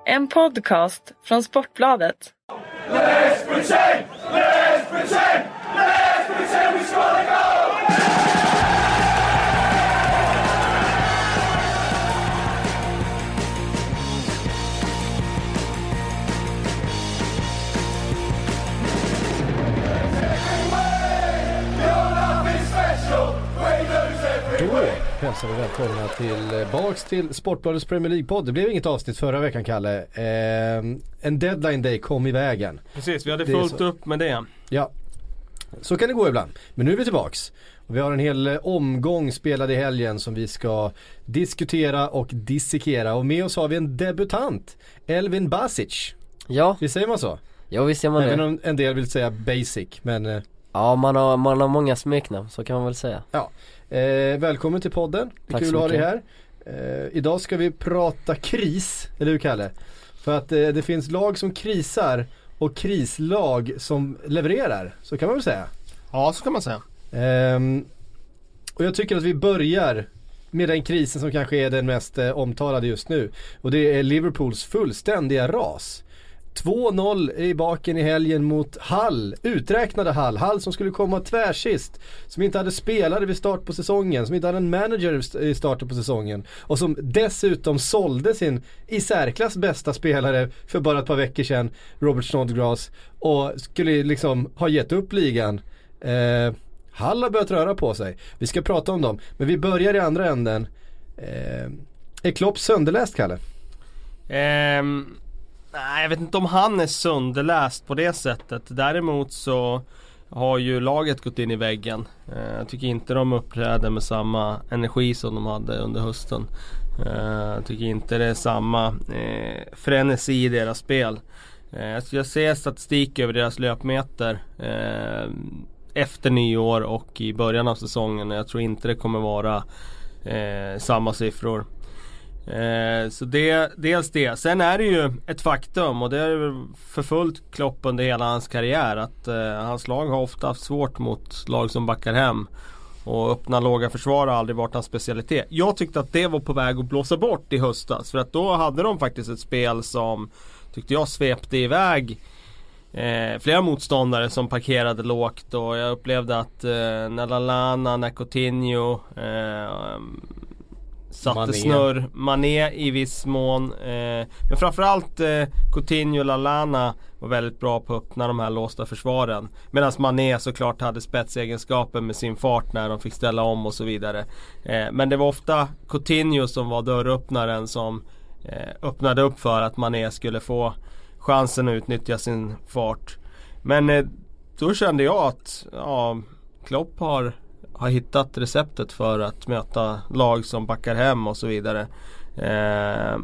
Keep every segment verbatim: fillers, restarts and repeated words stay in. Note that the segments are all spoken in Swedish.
En podcast från Sportbladet. Let's pretend! Let's pretend! Let's pretend we score the goal! Då hälsar vi välkomna tillbaks till Sportbladets Premier League-podd. Det blev inget avsnitt förra veckan, Kalle. Eh, en deadline day kom i vägen. Precis, vi hade fullt upp med det. Ja, så kan det gå ibland. Men nu är vi tillbaks. Och vi har en hel omgång spelad i helgen som vi ska diskutera och dissekera. Och med oss har vi en debutant, Elvin Basic. Ja. Visst säger man så? Ja, visst säger man Även det. om en del vill säga basic, men... Eh, ja, man har, man har många smeknamn, så kan man väl säga. Ja. Eh, välkommen till podden. Det är Tack kul så att ha dig mycket. här. Eh, idag ska vi prata kris, eller hur, Kalle? För att eh, det finns lag som krisar och krislag som levererar, så kan man väl säga. Ja, så kan man säga. Eh, och jag tycker att vi börjar med den krisen som kanske är den mest eh, omtalade just nu. Och det är Liverpools fullständiga ras. två noll i baken i helgen mot Hull, uträknade Hull Hull som skulle komma tvärsist, som inte hade spelare vid start på säsongen, som inte hade en manager i starten på säsongen och som dessutom sålde sin i särklass bästa spelare för bara ett par veckor sedan, Robert Snodgrass, och skulle liksom ha gett upp ligan. eh, Hull har börjat röra på sig. Vi ska prata om dem, men vi börjar i andra änden. eh, Är Klopp sönderläst, Kalle? Ehm... Nej, jag vet inte om han är sönderläst på det sättet. Däremot så har ju laget gått in i väggen. eh, Jag tycker inte de uppträder med samma energi som de hade under hösten. eh, Jag tycker inte det är samma eh, frenesi i deras spel. eh, Jag ser statistik över deras löpmeter eh, efter nyår och i början av säsongen. Jag tror inte det kommer vara eh, samma siffror. Eh, så det, dels det. Sen är det ju ett faktum, och det är förfullt Klopp under hela hans karriär, att eh, hans lag har ofta haft svårt mot lag som backar hem, och öppna låga försvar har aldrig varit hans specialitet. Jag tyckte att det var på väg att blåsa bort i höstas, för att då hade de faktiskt ett spel som, tyckte jag, svepte iväg eh, flera motståndare som parkerade lågt, och jag upplevde att eh, när Lallana, när Coutinho eh, satte Mané. snurr, Mané i viss mån, eh, men framförallt eh, Coutinho och Lallana var väldigt bra på att öppna de här låsta försvaren, medan Mané såklart hade spetsegenskaper med sin fart när de fick ställa om och så vidare. eh, men det var ofta Coutinho som var dörröppnaren, som eh, öppnade upp för att Mané skulle få chansen att utnyttja sin fart. Men eh, då kände jag att ja, Klopp har har hittat receptet för att möta lag som backar hem och så vidare. Eh,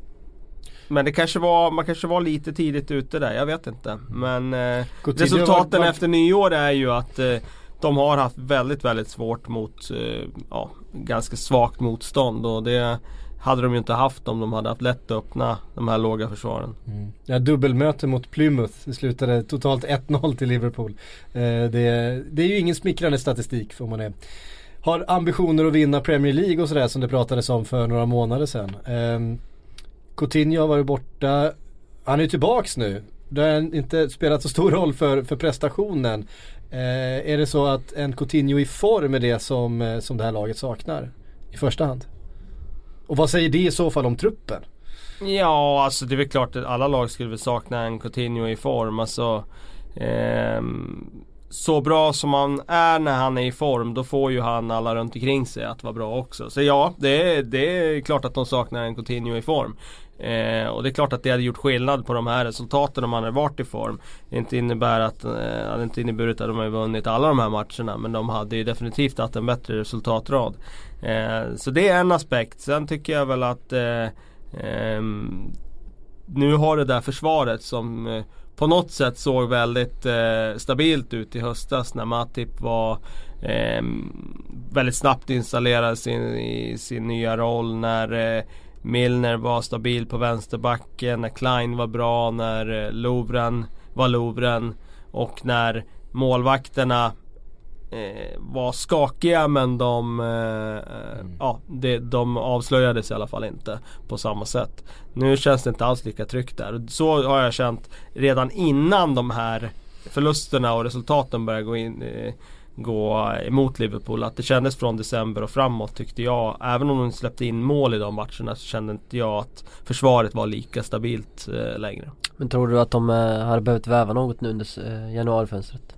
men det kanske var, man kanske var lite tidigt ute där, jag vet inte. Men eh, resultaten var, var... efter nyår är ju att eh, de har haft väldigt, väldigt svårt mot eh, ja, ganska svagt motstånd, och det hade de ju inte haft om de hade haft lätt att öppna de här låga försvaren. Mm. Ja, dubbelmöte mot Plymouth. Det slutade totalt ett noll till Liverpool. Eh, det, det är ju ingen smickrande statistik för man är, har ambitioner att vinna Premier League och sådär, som det pratades om för några månader sedan. Eh, Coutinho har varit borta. Han är ju tillbaks nu. Det har inte spelat så stor roll för, för prestationen. Eh, är det så att en Coutinho i form är det som, som det här laget saknar i första hand? Och vad säger det i så fall om truppen? Ja, alltså det är väl klart att alla lag skulle väl sakna en Coutinho i form. Alltså, eh, så bra som han är när han är i form, då får ju han alla runt omkring sig att vara bra också. Så ja, det är, det är klart att de saknar en Coutinho i form. Eh, och det är klart att det hade gjort skillnad på de här resultaten om han hade varit i form. Det inte innebär att, eh, hade inte inneburit att de har vunnit alla de här matcherna, men de hade ju definitivt haft en bättre resultatrad. Eh, så det är en aspekt. Sen tycker jag väl att eh, eh, nu har det där försvaret som eh, på något sätt såg väldigt eh, stabilt ut i höstas, när Matip var eh, väldigt snabbt installerad sin, i sin nya roll, när eh, Milner var stabil på vänsterbacken, när Klein var bra, när eh, Lovren var Lovren, och när målvakterna eh, var skakiga, men de, eh, mm. ja, det, de avslöjades i alla fall inte på samma sätt. Nu känns det inte alls lika tryggt där. Så har jag känt redan innan de här förlusterna och resultaten började gå in eh, gå emot Liverpool, att det kändes från december och framåt, tyckte jag, även om de släppte in mål i de matcherna, så kände inte jag att försvaret var lika stabilt eh, längre. Men tror du att de eh, hade behövt väva något nu under eh, januarifönstret?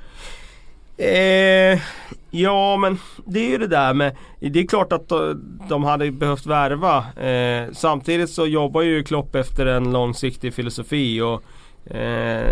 Eh, ja, men det är ju det där med, det är klart att de hade behövt värva. Eh, samtidigt så jobbar ju Klopp efter en långsiktig filosofi, och eh,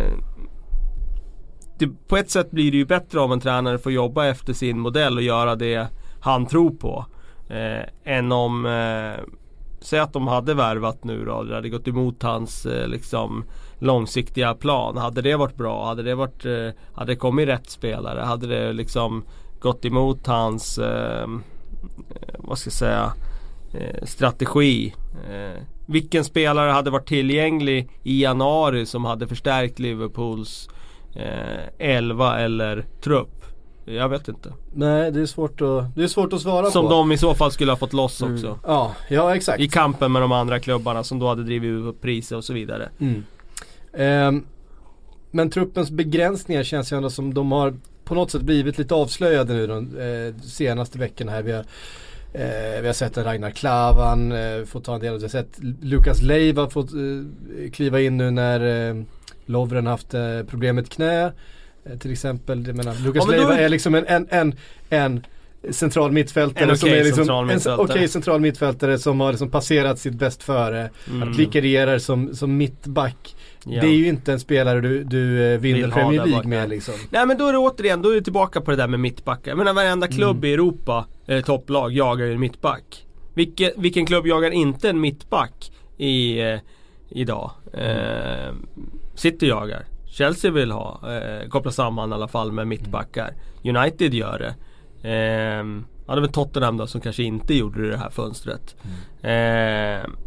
det, på ett sätt blir det ju bättre om en tränare får jobba efter sin modell och göra det han tror på, eh, än om eh, säg att de hade värvat nu då, det hade gått emot hans eh, liksom långsiktiga plan. Hade det varit bra? Hade det varit eh, hade det kommit rätt spelare? Hade det liksom gått emot hans eh, vad ska jag säga eh, strategi? Eh, vilken spelare hade varit tillgänglig i januari som hade förstärkt Liverpools eh, elva eller trupp? Jag vet inte. Nej, det är svårt att, det är svårt att svara som på. Som de i så fall skulle ha fått loss mm. också. Ja, ja, exakt. I kampen med de andra klubbarna som då hade drivit upp priser och så vidare. Mm. Eh, men truppens begränsningar känns ju ändå som de har på något sätt blivit lite avslöjade nu de eh, senaste veckorna här. Vi har, eh, vi har sett en Ragnar Klavan eh, få ta en del av det. Vi har sett Lukas Leiva fått eh, kliva in nu när eh, Lovren haft eh, problem med ett knä. Till exempel, jag menar, Lukas ja, Leiva är liksom en, en, en, en central mittfältare en okay som är liksom central en okej okay, central mittfältare som har liksom passerat sitt bäst före, mm. att vikarierar som, som mittback. Ja. Det är ju inte en spelare du, du vinner Premier League med liksom. Nej, men då är det återigen, då är det tillbaka på det där med mittbackar. Jag menar, varenda klubb mm. i Europa, eh, topplag, jagar ju en mittback. Vilke, vilken klubb jagar inte en mittback i, eh, idag? Eh, City jagar. Chelsea vill ha, eh, koppla samman i alla fall med mittbackar. United gör det. Eh, ja, det var Tottenham då som kanske inte gjorde det här fönstret. Mm. Eh,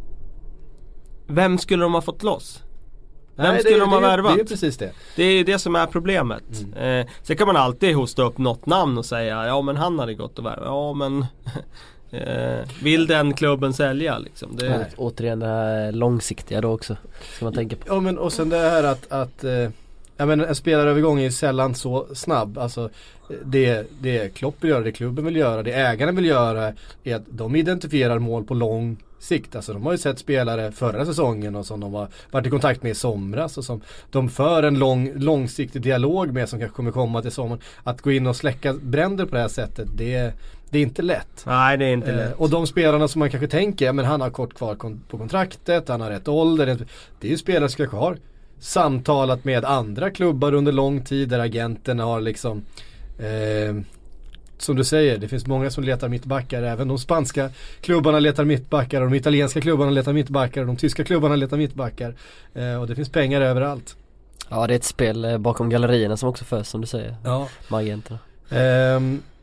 vem skulle de ha fått loss? Vem Nej, skulle det, de ha det, värvat? Det är precis det. Det är det som är problemet. Mm. Eh, sen kan man alltid hosta upp något namn och säga, ja men han hade gått att värva. Ja men... Eh, vill den klubben sälja liksom? Det är... Återigen det här långsiktiga då också, ska man tänka på. Ja, men och sen det här att, att eh, jag menar, en spelarövergång är ju sällan så snabb. Alltså det, det Klopp vill göra, det klubben vill göra, det ägarna vill göra är att de identifierar mål på lång sikt. Alltså de har ju sett spelare förra säsongen och som de har varit i kontakt med i somras och som de för en lång, långsiktig dialog med som kanske kommer komma till sommaren. Att gå in och släcka bränder på det här sättet, det, det är inte lätt. Nej, det är inte lätt. Eh, och de spelarna som man kanske tänker, men han har kort kvar kon- på kontraktet, han har rätt ålder. Det, det är ju spelare som kanske har samtalat med andra klubbar under lång tid där agenten har liksom eh, som du säger, det finns många som letar mittbackar. Även de spanska klubbarna letar mittbackar och de italienska klubbarna letar mittbackar och de tyska klubbarna letar mittbackar. Eh, och det finns pengar överallt. Ja, det är ett spel eh, bakom gallerierna som också förs, som du säger. Ja. Med agenterna. Eh,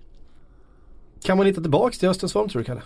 kan man hitta tillbaka till höstens form, tror du, Kalle?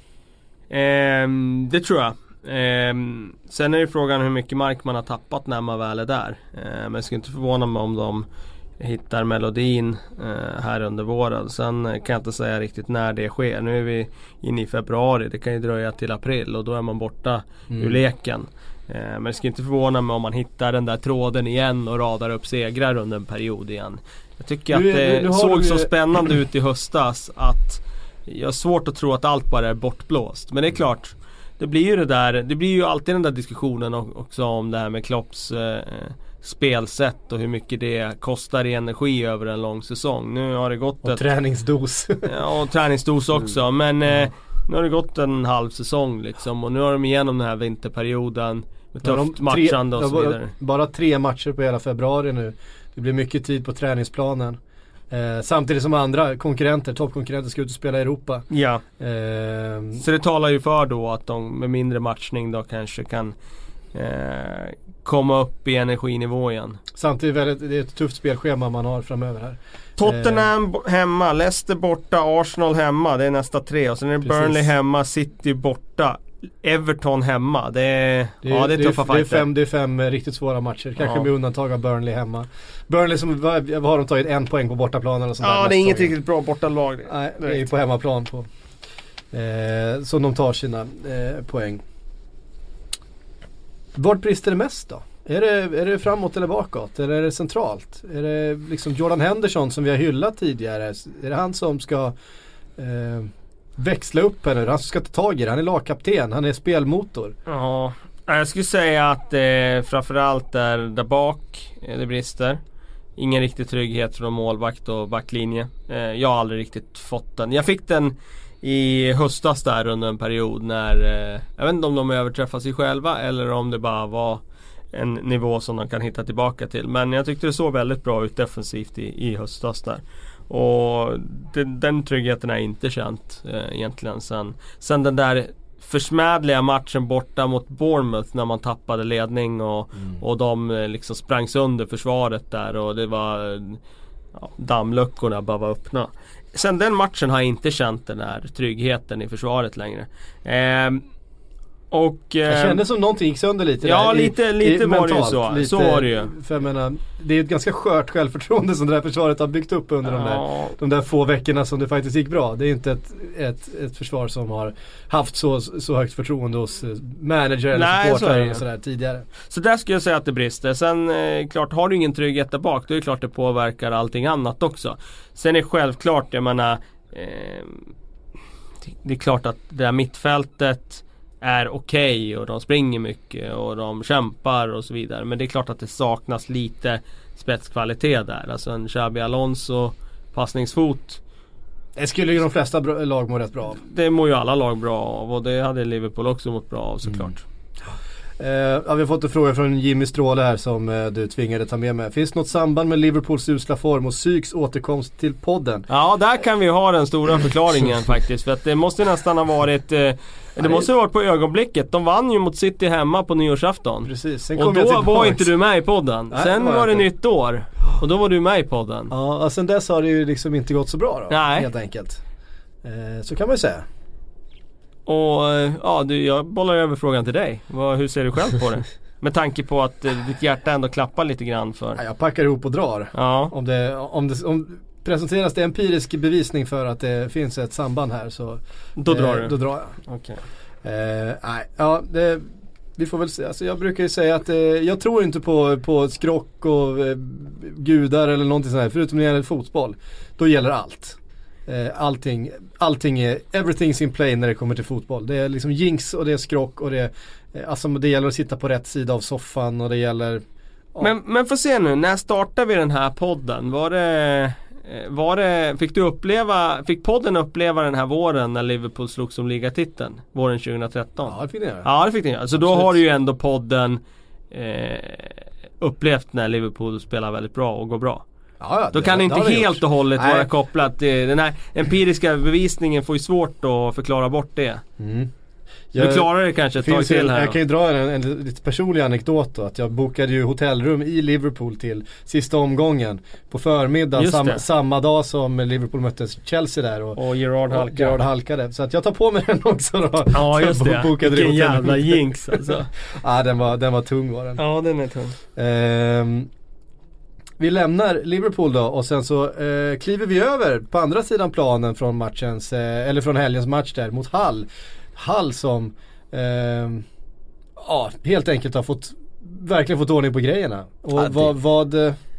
Eh, det tror jag. Eh, sen är det frågan hur mycket mark man har tappat när man väl är där. Eh, men jag skulle inte förvåna mig om de hittar melodin eh, här under våren. Sen kan jag inte säga riktigt när det sker. Nu är vi inne i februari. Det kan ju dröja till april och då är man borta mm. ur leken. Eh, men jag skulle inte förvåna mig om man hittar den där tråden igen och radar upp segrar under en period igen. Jag tycker att det nu, nu såg så spännande ut i höstas att jag har svårt att tro att allt bara är bortblåst. Men det är klart, det blir ju det där, det blir ju alltid den där diskussionen också om det här med Klopps eh, spelsätt och hur mycket det kostar i energi över en lång säsong. Nu har det gått och ett... träningsdos. Ja, och träningsdos också. Mm. Men eh, nu har det gått en halv säsong liksom. Och nu har de igenom den här vinterperioden med tufft tre, matchande och så bara, vidare. Bara tre matcher på hela februari nu. Det blir mycket tid på träningsplanen. Eh, samtidigt som andra konkurrenter, toppkonkurrenter ska ut och spela i Europa. Ja. Eh, så det talar ju för då att de med mindre matchning då kanske kan eh, komma upp i energinivå igen. Samtidigt väldigt, det är ett tufft spelschema man har framöver här. Tottenham eh. hemma, Leicester borta, Arsenal hemma, det är nästa tre. Och sen är det Precis. Burnley hemma, City borta. Everton hemma. Det är, Det är, ja, det är det tuffa är, det är, fighter. fem, det är fem riktigt svåra matcher. Kanske Ja. med undantag av Burnley hemma. Burnley som vad, vad har de tagit en poäng på bortaplan eller sånt där Ja, nästa det är inget säsong. riktigt bra bortalag. Nej, det är ju på hemmaplan på. Eh, så de tar sina eh, poäng. Vart brister det mest då? Är det, är det framåt eller bakåt? Eller är det centralt? Är det liksom Jordan Henderson som vi har hyllat tidigare? Är det han som ska eh, växla upp här nu? Han ska ta tag i det. Han är lagkapten. Han är spelmotor. Ja, jag skulle säga att eh, framförallt är där bak eh, det brister. Ingen riktig trygghet från målvakt och backlinje. Eh, jag har aldrig riktigt fått den. Jag fick den i höstas där under en period när eh, jag vet inte om de överträffar sig själva eller om det bara var en nivå som de kan hitta tillbaka till. Men jag tyckte det såg väldigt bra ut defensivt i, i höstas där. Och det, den tryggheten är inte känt eh, egentligen sen, sen den där försmädliga matchen borta mot Bournemouth när man tappade ledning och, mm. och de eh, liksom sprang sönder försvaret där och det var ja, dammluckorna bara var öppna. Sen den matchen har jag inte känt den här tryggheten i försvaret längre. Eh, Och, eh, jag kände som någonting gick sönder lite ja, där. lite, I, lite i var det ju mentalt, så. lite, Så var det ju. För jag menar, det är ett ganska skört självförtroende som det här försvaret har byggt upp under ja. de, där, de där få veckorna som det faktiskt gick bra. Det är inte ett, ett, ett försvar som har haft så, så högt förtroende hos manager eller Nej, supportrar så sådär tidigare. Så där skulle jag säga att det brister. Sen eh, klart, har du ingen trygghet där bak, då är det klart det påverkar allting annat också. Sen är det självklart, jag menar eh, det är klart att det här mittfältet är okej okay och de springer mycket och de kämpar och så vidare. Men det är klart att det saknas lite spetskvalitet där. Alltså en Xabi Alonso passningsfot. Det skulle ju de flesta bra, lag må rätt bra av. Det mår ju alla lag bra av och det hade Liverpool också mått bra av såklart. Mm. Uh, ja, vi har fått en fråga från Jimmy Stråle här som uh, du tvingade ta med mig. Finns något samband med Liverpools usla form och psyks återkomst till podden? Ja, där kan vi ha den stora förklaringen faktiskt. För att det måste nästan ha varit uh, det måste ha varit på ögonblicket. De vann ju mot City hemma på nyårsafton. Precis. Sen och kom då var inte du med i podden. Nej, sen var, var det inte. nytt år. Och då var du med i podden. Ja, och sen dess har det ju liksom inte gått så bra då. Nej. Helt enkelt. Uh, så kan man ju säga. Och ja, du, jag bollar över frågan till dig. Vad, hur ser du själv på det? Med tanke på att eh, ditt hjärta ändå klappar lite grann för... Ja, jag packar ihop och drar. Ja. Om, det, om, det, om presenteras det empirisk bevisning för att det finns ett samband här så... Då drar eh, du? Då drar jag. Okej. Okay. Eh, nej, ja, det, vi får väl se. Alltså, jag brukar ju säga att eh, jag tror inte på, på skrock och eh, gudar eller någonting sånt här. Förutom när det gäller fotboll. Då gäller allt. Allting, allting är, everything's in play när det kommer till fotboll. Det är liksom jinx och det är skrock och det, alltså det gäller att sitta på rätt sida av soffan och det gäller... Ja. Men, men får se nu, när startade vi den här podden? Var det, var det, fick du uppleva, fick podden uppleva den här våren när Liverpool slog som ligatiteln? Våren tjugohundratretton? Ja, det fick ni göra. Ja, det fick ni göra. Så då har du ju ändå podden eh, upplevt när Liverpool spelar väldigt bra och går bra. Ja, ja, då det, kan det inte det helt gjort. och hållet Nej. vara kopplat till den här empiriska bevisningen. Får ju svårt att förklara bort det. Mm. Jag, du klarar det kanske ett tag till en, här. Jag kan ju dra en, en, en lite personlig anekdot då, att jag bokade ju hotellrum i Liverpool till sista omgången på förmiddagen sam, samma dag som Liverpool mötte Chelsea där och, och Gerard halkade. Gerard halkade. Så att jag tar på mig den också då. Ja, just det. Bokade Vilken jävla jinx alltså. Ja, den var, den var tung var den. Ja, den är tung. Ehm, vi lämnar Liverpool då och sen så eh, kliver vi över på andra sidan planen från matchens, eh, eller från helgens match där mot Hull. Hull som eh, ja, helt enkelt har fått verkligen fått ordning på grejerna. Och ja, vad, vad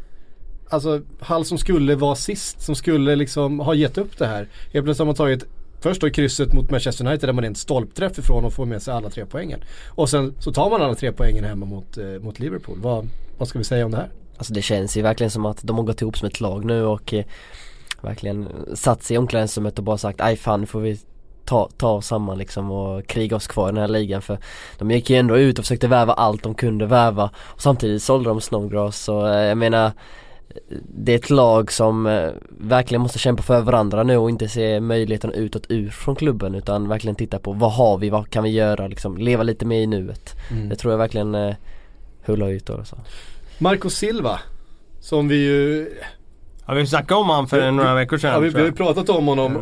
alltså Hull som skulle vara sist, som skulle liksom ha gett upp det här. Helt plötsligt har man tagit först då krysset mot Manchester United där man är en stolpträff ifrån och får med sig alla tre poängen. Och sen så tar man alla tre poängen hemma mot, eh, mot Liverpool. Vad, vad ska vi säga om det här? Alltså det känns ju verkligen som att de har gått ihop som ett lag nu och eh, verkligen satt sig i omklädningsrummet och bara sagt aj fan, får vi ta, ta oss samman liksom och kriga oss kvar i den här ligan, för de gick ju ändå ut och försökte värva allt de kunde värva och samtidigt sålde de Snodgrass. Så eh, jag menar, det är ett lag som eh, verkligen måste kämpa för varandra nu och inte se möjligheten utåt ur från klubben, utan verkligen titta på vad har vi, vad kan vi göra, liksom leva lite mer i nuet. Mm. Det tror jag verkligen eh, Hull har ut då. Så. Marco Silva, som vi ju... Ja, vi snackade om han för vi, några veckor sedan. Ja, vi, vi har ju pratat om honom mm. och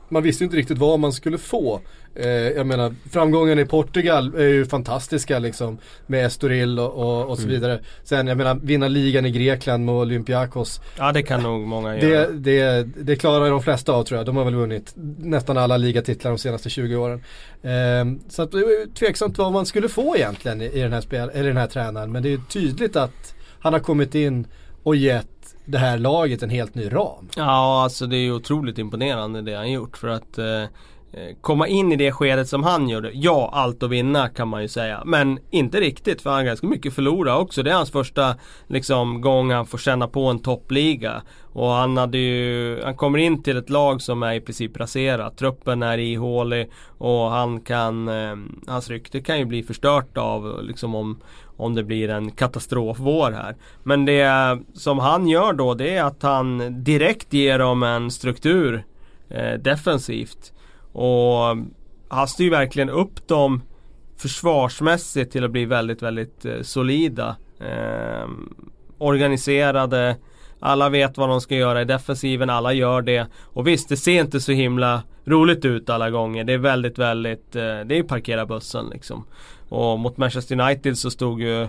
man visste inte riktigt vad man skulle få. Eh, jag menar, framgången i Portugal är ju fantastiska liksom, med Estoril och, och, och så vidare. Mm. Sen, jag menar, vinna ligan i Grekland med Olympiakos. Ja, det kan nog många göra. Det, det, det klarar de flesta av, tror jag. De har väl vunnit nästan alla ligatitlar de senaste tjugo åren. Eh, så att det är tveksamt vad man skulle få egentligen i, i den här spel, eller den här tränaren. Men det är tydligt att han har kommit in och gett det här laget en helt ny ram. Ja, alltså det är ju otroligt imponerande det han gjort, för att eh, komma in i det skedet som han gjorde. Ja, allt att vinna kan man ju säga, men inte riktigt, för han har ganska mycket förlora också. Det är hans första liksom, gång han får känna på en toppliga, och han hade ju, han kommer in till ett lag som är i princip raserat. Truppen är ihålig och han kan, eh, hans rykte kan ju bli förstört av liksom om om det blir en katastrofvår här. Men det som han gör då, det är att han direkt ger dem en struktur eh, defensivt. Och han styr verkligen upp dem försvarsmässigt till att bli väldigt, väldigt eh, solida. Eh, organiserade. Alla vet vad de ska göra i defensiven, alla gör det. Och visst, det ser inte så himla roligt ut alla gånger. Det är väldigt, väldigt, eh, det är parkera bussen liksom. Och mot Manchester United så stod ju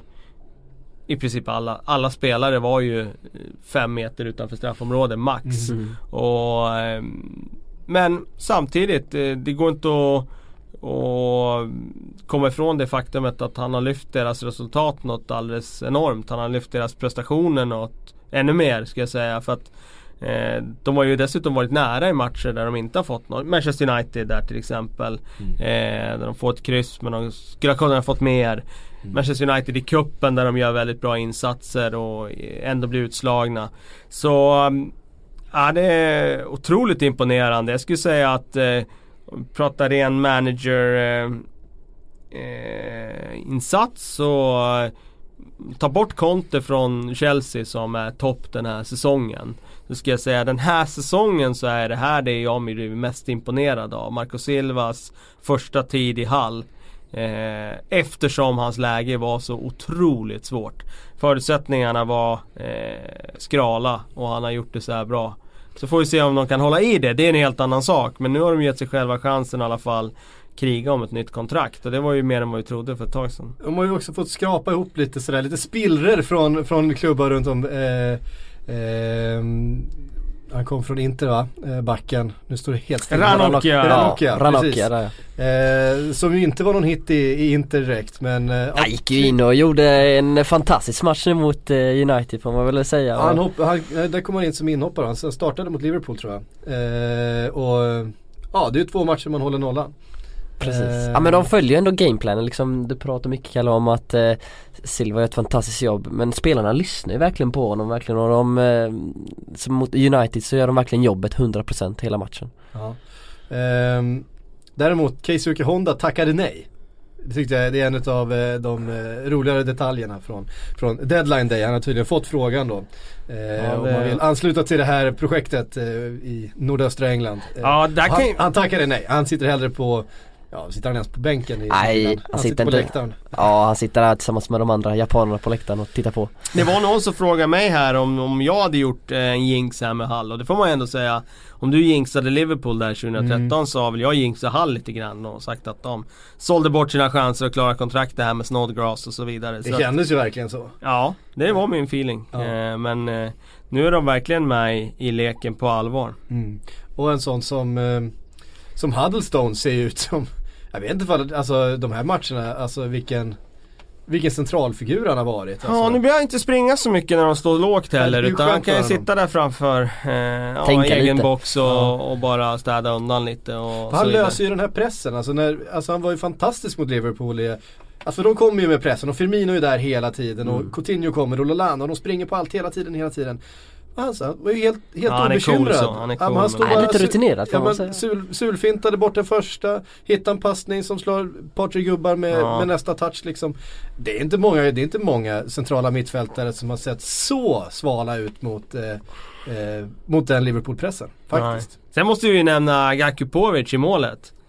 i princip alla, alla spelare var ju fem meter utanför straffområdet max. Mm. Och, men samtidigt, det går inte att, att komma ifrån det faktumet att han har lyft deras resultat något alldeles enormt. Han har lyft deras prestationer något ännu mer, ska jag säga, för att Eh, de har ju dessutom varit nära i matcher där de inte har fått något. Manchester United där till exempel, mm. eh, där de får ett kryss, men de skulle ha kunnat fått mer. mm. Manchester United i kuppen där de gör väldigt bra insatser och ändå blir utslagna. Så ja, det är otroligt imponerande. Jag skulle säga att eh, pratar ren manager eh, eh, insats och eh, ta bort Conte från Chelsea som är topp den här säsongen. Så ska jag säga, den här säsongen så är det här det jag blir mest imponerad av. Marco Silvas första tid i Hull. Eh, eftersom hans läge var så otroligt svårt. Förutsättningarna var eh, skrala och han har gjort det så här bra. Så får vi se om de kan hålla i det. Det är en helt annan sak. Men nu har de gett sig själva chansen i alla fall kriga om ett nytt kontrakt, och det var ju mer än vad vi trodde för ett tag sedan. De har ju också fått skrapa ihop lite sådär, lite spillror från, från klubbar runt om. eh, eh, Han kom från Inter, va? Eh, backen. Nu står det helt stilla. Ranocchia. Ranocchia, Ranocchia där. Eh, som ju inte var någon hit i, i Inter direkt, men eh, han gick ju in och gjorde en fantastisk match mot eh, United, får man väl säga. Han hopp, han, där kom han in som inhoppare. Han startade mot Liverpool, tror jag. Eh, och ja, det är ju två matcher man håller nollan. Precis. Uh, ja, men de följer ju ändå gameplanen liksom. Du pratar mycket, Kalle, om att uh, Silva gör ett fantastiskt jobb, men spelarna lyssnar ju verkligen på honom verkligen, och de, uh, som mot United så gör de verkligen jobbet hundra procent hela matchen. Ja. Uh, däremot Keisuke Honda tackade nej. Det tyckte jag, det är en av uh, de uh, roligare detaljerna från, från Deadline Day. Han har tydligen fått frågan då uh, ja, om man vill ansluta till det här projektet uh, i nordöstra England. Uh, ja, där kan han, ju... han tackade nej. Han sitter hellre på... Ja, sitter han ens på bänken i Nej, han, han sitter, sitter på inte, läktaren. Ja, han sitter där tillsammans med de andra japanerna på läktaren och tittar på. Det var någon som frågade mig här om, om jag hade gjort eh, en jinx här med Hull, och det får man ändå säga. Om du jinxade Liverpool där tjugohundratretton mm. så har väl jag jinxat Hull lite grann och sagt att de sålde bort sina chanser att klara kontraktet här med Snodgrass och så vidare. Det så kändes ju verkligen så. Ja, det var min feeling. Ja. Eh, men eh, nu är de verkligen med i, i leken på allvar. Mm. Och en sån som, eh, som Huddlestone ser ut som... Jag vet inte för alltså de här matcherna, alltså vilken vilken centralfigur han har varit. Alltså. Ja, nu blir jag inte springa så mycket när de står lågt heller, utan han kan ju sitta där framför eh, ja, egen lite. box och, ja. och bara städa undan lite. Och han så löser ju den här pressen, alltså, när, alltså han var ju fantastisk mot Liverpool i, alltså de kommer ju med pressen, och Firmino är där hela tiden, och mm. Coutinho kommer, och Lallana, och de springer på allt hela tiden, hela tiden. Alltså, var ju helt, helt ja, obekymrad. Han är cool, han är cool, ja, han stod bara, lite rutinerad, ja, man sul, sulfintade bort den första, hittade en passning som slår ett par tre gubbar med, ja. med nästa touch liksom. Det är inte många, det är inte många centrala mittfältare som har sett så svala ut mot eh, eh, mot den Liverpool-pressen faktiskt. Nej. Sen måste vi ju nämna Gakupovic i målet.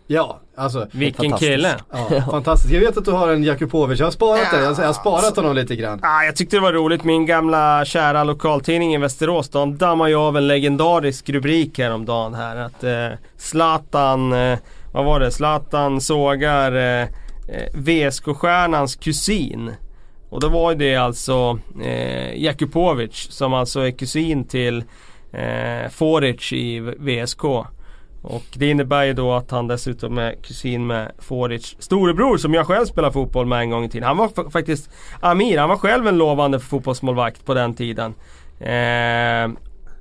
Ja, alltså Vilken kille. Ja, fantastiskt. Jag vet att du har en Jakupovic. Jag har sparat ja, det. Jag har sparat honom lite grann. Ah, jag tyckte det var roligt. Min gamla kära lokaltidning i Västerås, de dammar ju av en legendarisk rubrik häromdagen här. Att eh, Zlatan, eh, vad var det? Zlatan sågar eh, V S K-stjärnans kusin. Och då var det alltså eh, Jakupovic som alltså är kusin till eh, Foric i V S K. Och det innebär ju då att han dessutom är kusin med Foric storebror som jag själv spelar fotboll med en gång i tiden. Han var f- faktiskt Amir, han var själv en lovande fotbollsmålvakt på den tiden. Eh,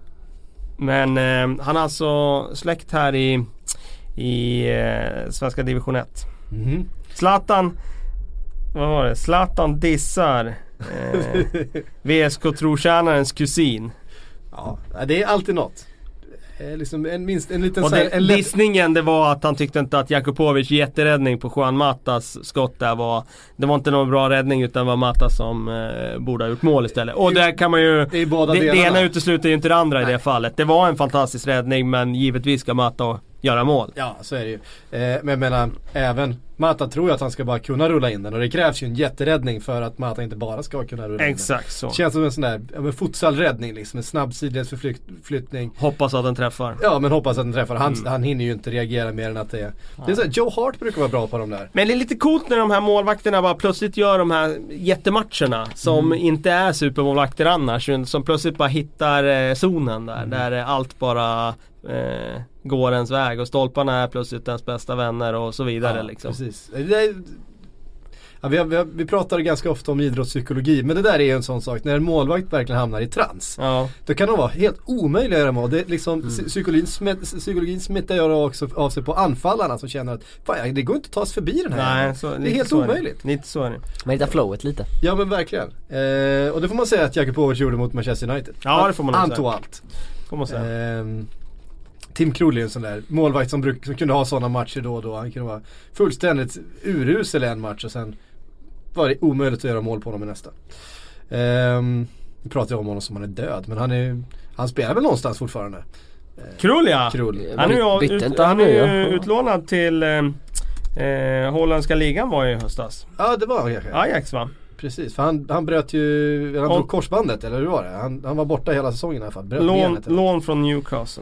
men eh, han är alltså släkt här i, i eh, svenska division ett. Mm. Zlatan, vad var det? Zlatan dissar eh, V S K-trotjänarens kusin. Ja, det är alltid något. Liksom en, minst, en liten och så här, det, en lätt... Dissningen det var att han tyckte inte att Jakupovic jätteräddning på Juan Matas skott där var, det var inte någon bra räddning utan det var Mata som eh, borde ha gjort mål istället. Och där kan man ju, det, båda det, det ena utesluter ju inte det andra. Nej. I det fallet. Det var en fantastisk räddning men givetvis ska Mata göra mål. Ja, så är det ju. Eh, men jag menar, även Mata tror jag att han ska bara kunna rulla in den. Och det krävs ju en jätteräddning för att Mata inte bara ska kunna rulla in Exakt den. så. Det känns som en sån där ja, futsalräddning liksom. En snabb sidledsförflyttning. Hoppas att den träffar. Ja, men hoppas att den träffar. Han, mm. han hinner ju inte reagera mer än att det är. Ja. Det är så här, Joe Hart brukar vara bra på de där. Men det är lite coolt när de här målvakterna bara plötsligt gör de här jättematcherna. Som mm. inte är supermålvakter annars. Som plötsligt bara hittar eh, zonen där. Mm. Där allt bara... Eh, går ens väg och stolparna är plötsligt ens bästa vänner och så vidare. Ja, liksom. Precis. Det är, ja, vi, har, vi, har, vi pratar ganska ofta om idrottspsykologi, men det där är ju en sån sak när en målvakt verkligen hamnar i trans. Ja. Då kan de vara helt omöjliga att göra mål. Det är liksom, mm. psykologin, smet, psykologin smittar ju också av sig på anfallarna som känner att fan, det går inte att ta sig förbi den här. Nej, så, det är helt omöjligt. Är lite så är det. Man hittar flowet lite. Ja, men verkligen. Eh, och det får man säga att Jakupovic gjorde mot Manchester United. Ja, det får man han säga. tog allt. Får man säga. Eh, Tim Krul är en sån där målvakt som, bruk, som kunde ha sådana matcher då och då. Han kunde vara fullständigt urusel i en match och sen var det omöjligt att göra mål på honom i nästa. Um, nu pratar jag om honom som han är död, men han, är, han spelar väl någonstans fortfarande. Krul ja! Krul. Han är ju ut, han är ju utlånad till eh, holländska ligan var ju i höstas. Ja, det var han kanske. Ajax va? Precis, för han, han bröt ju, han drog korsbandet, eller hur var det? Han, han var borta hela säsongen i alla fall. Bröt lån, benet, lån från Newcastle.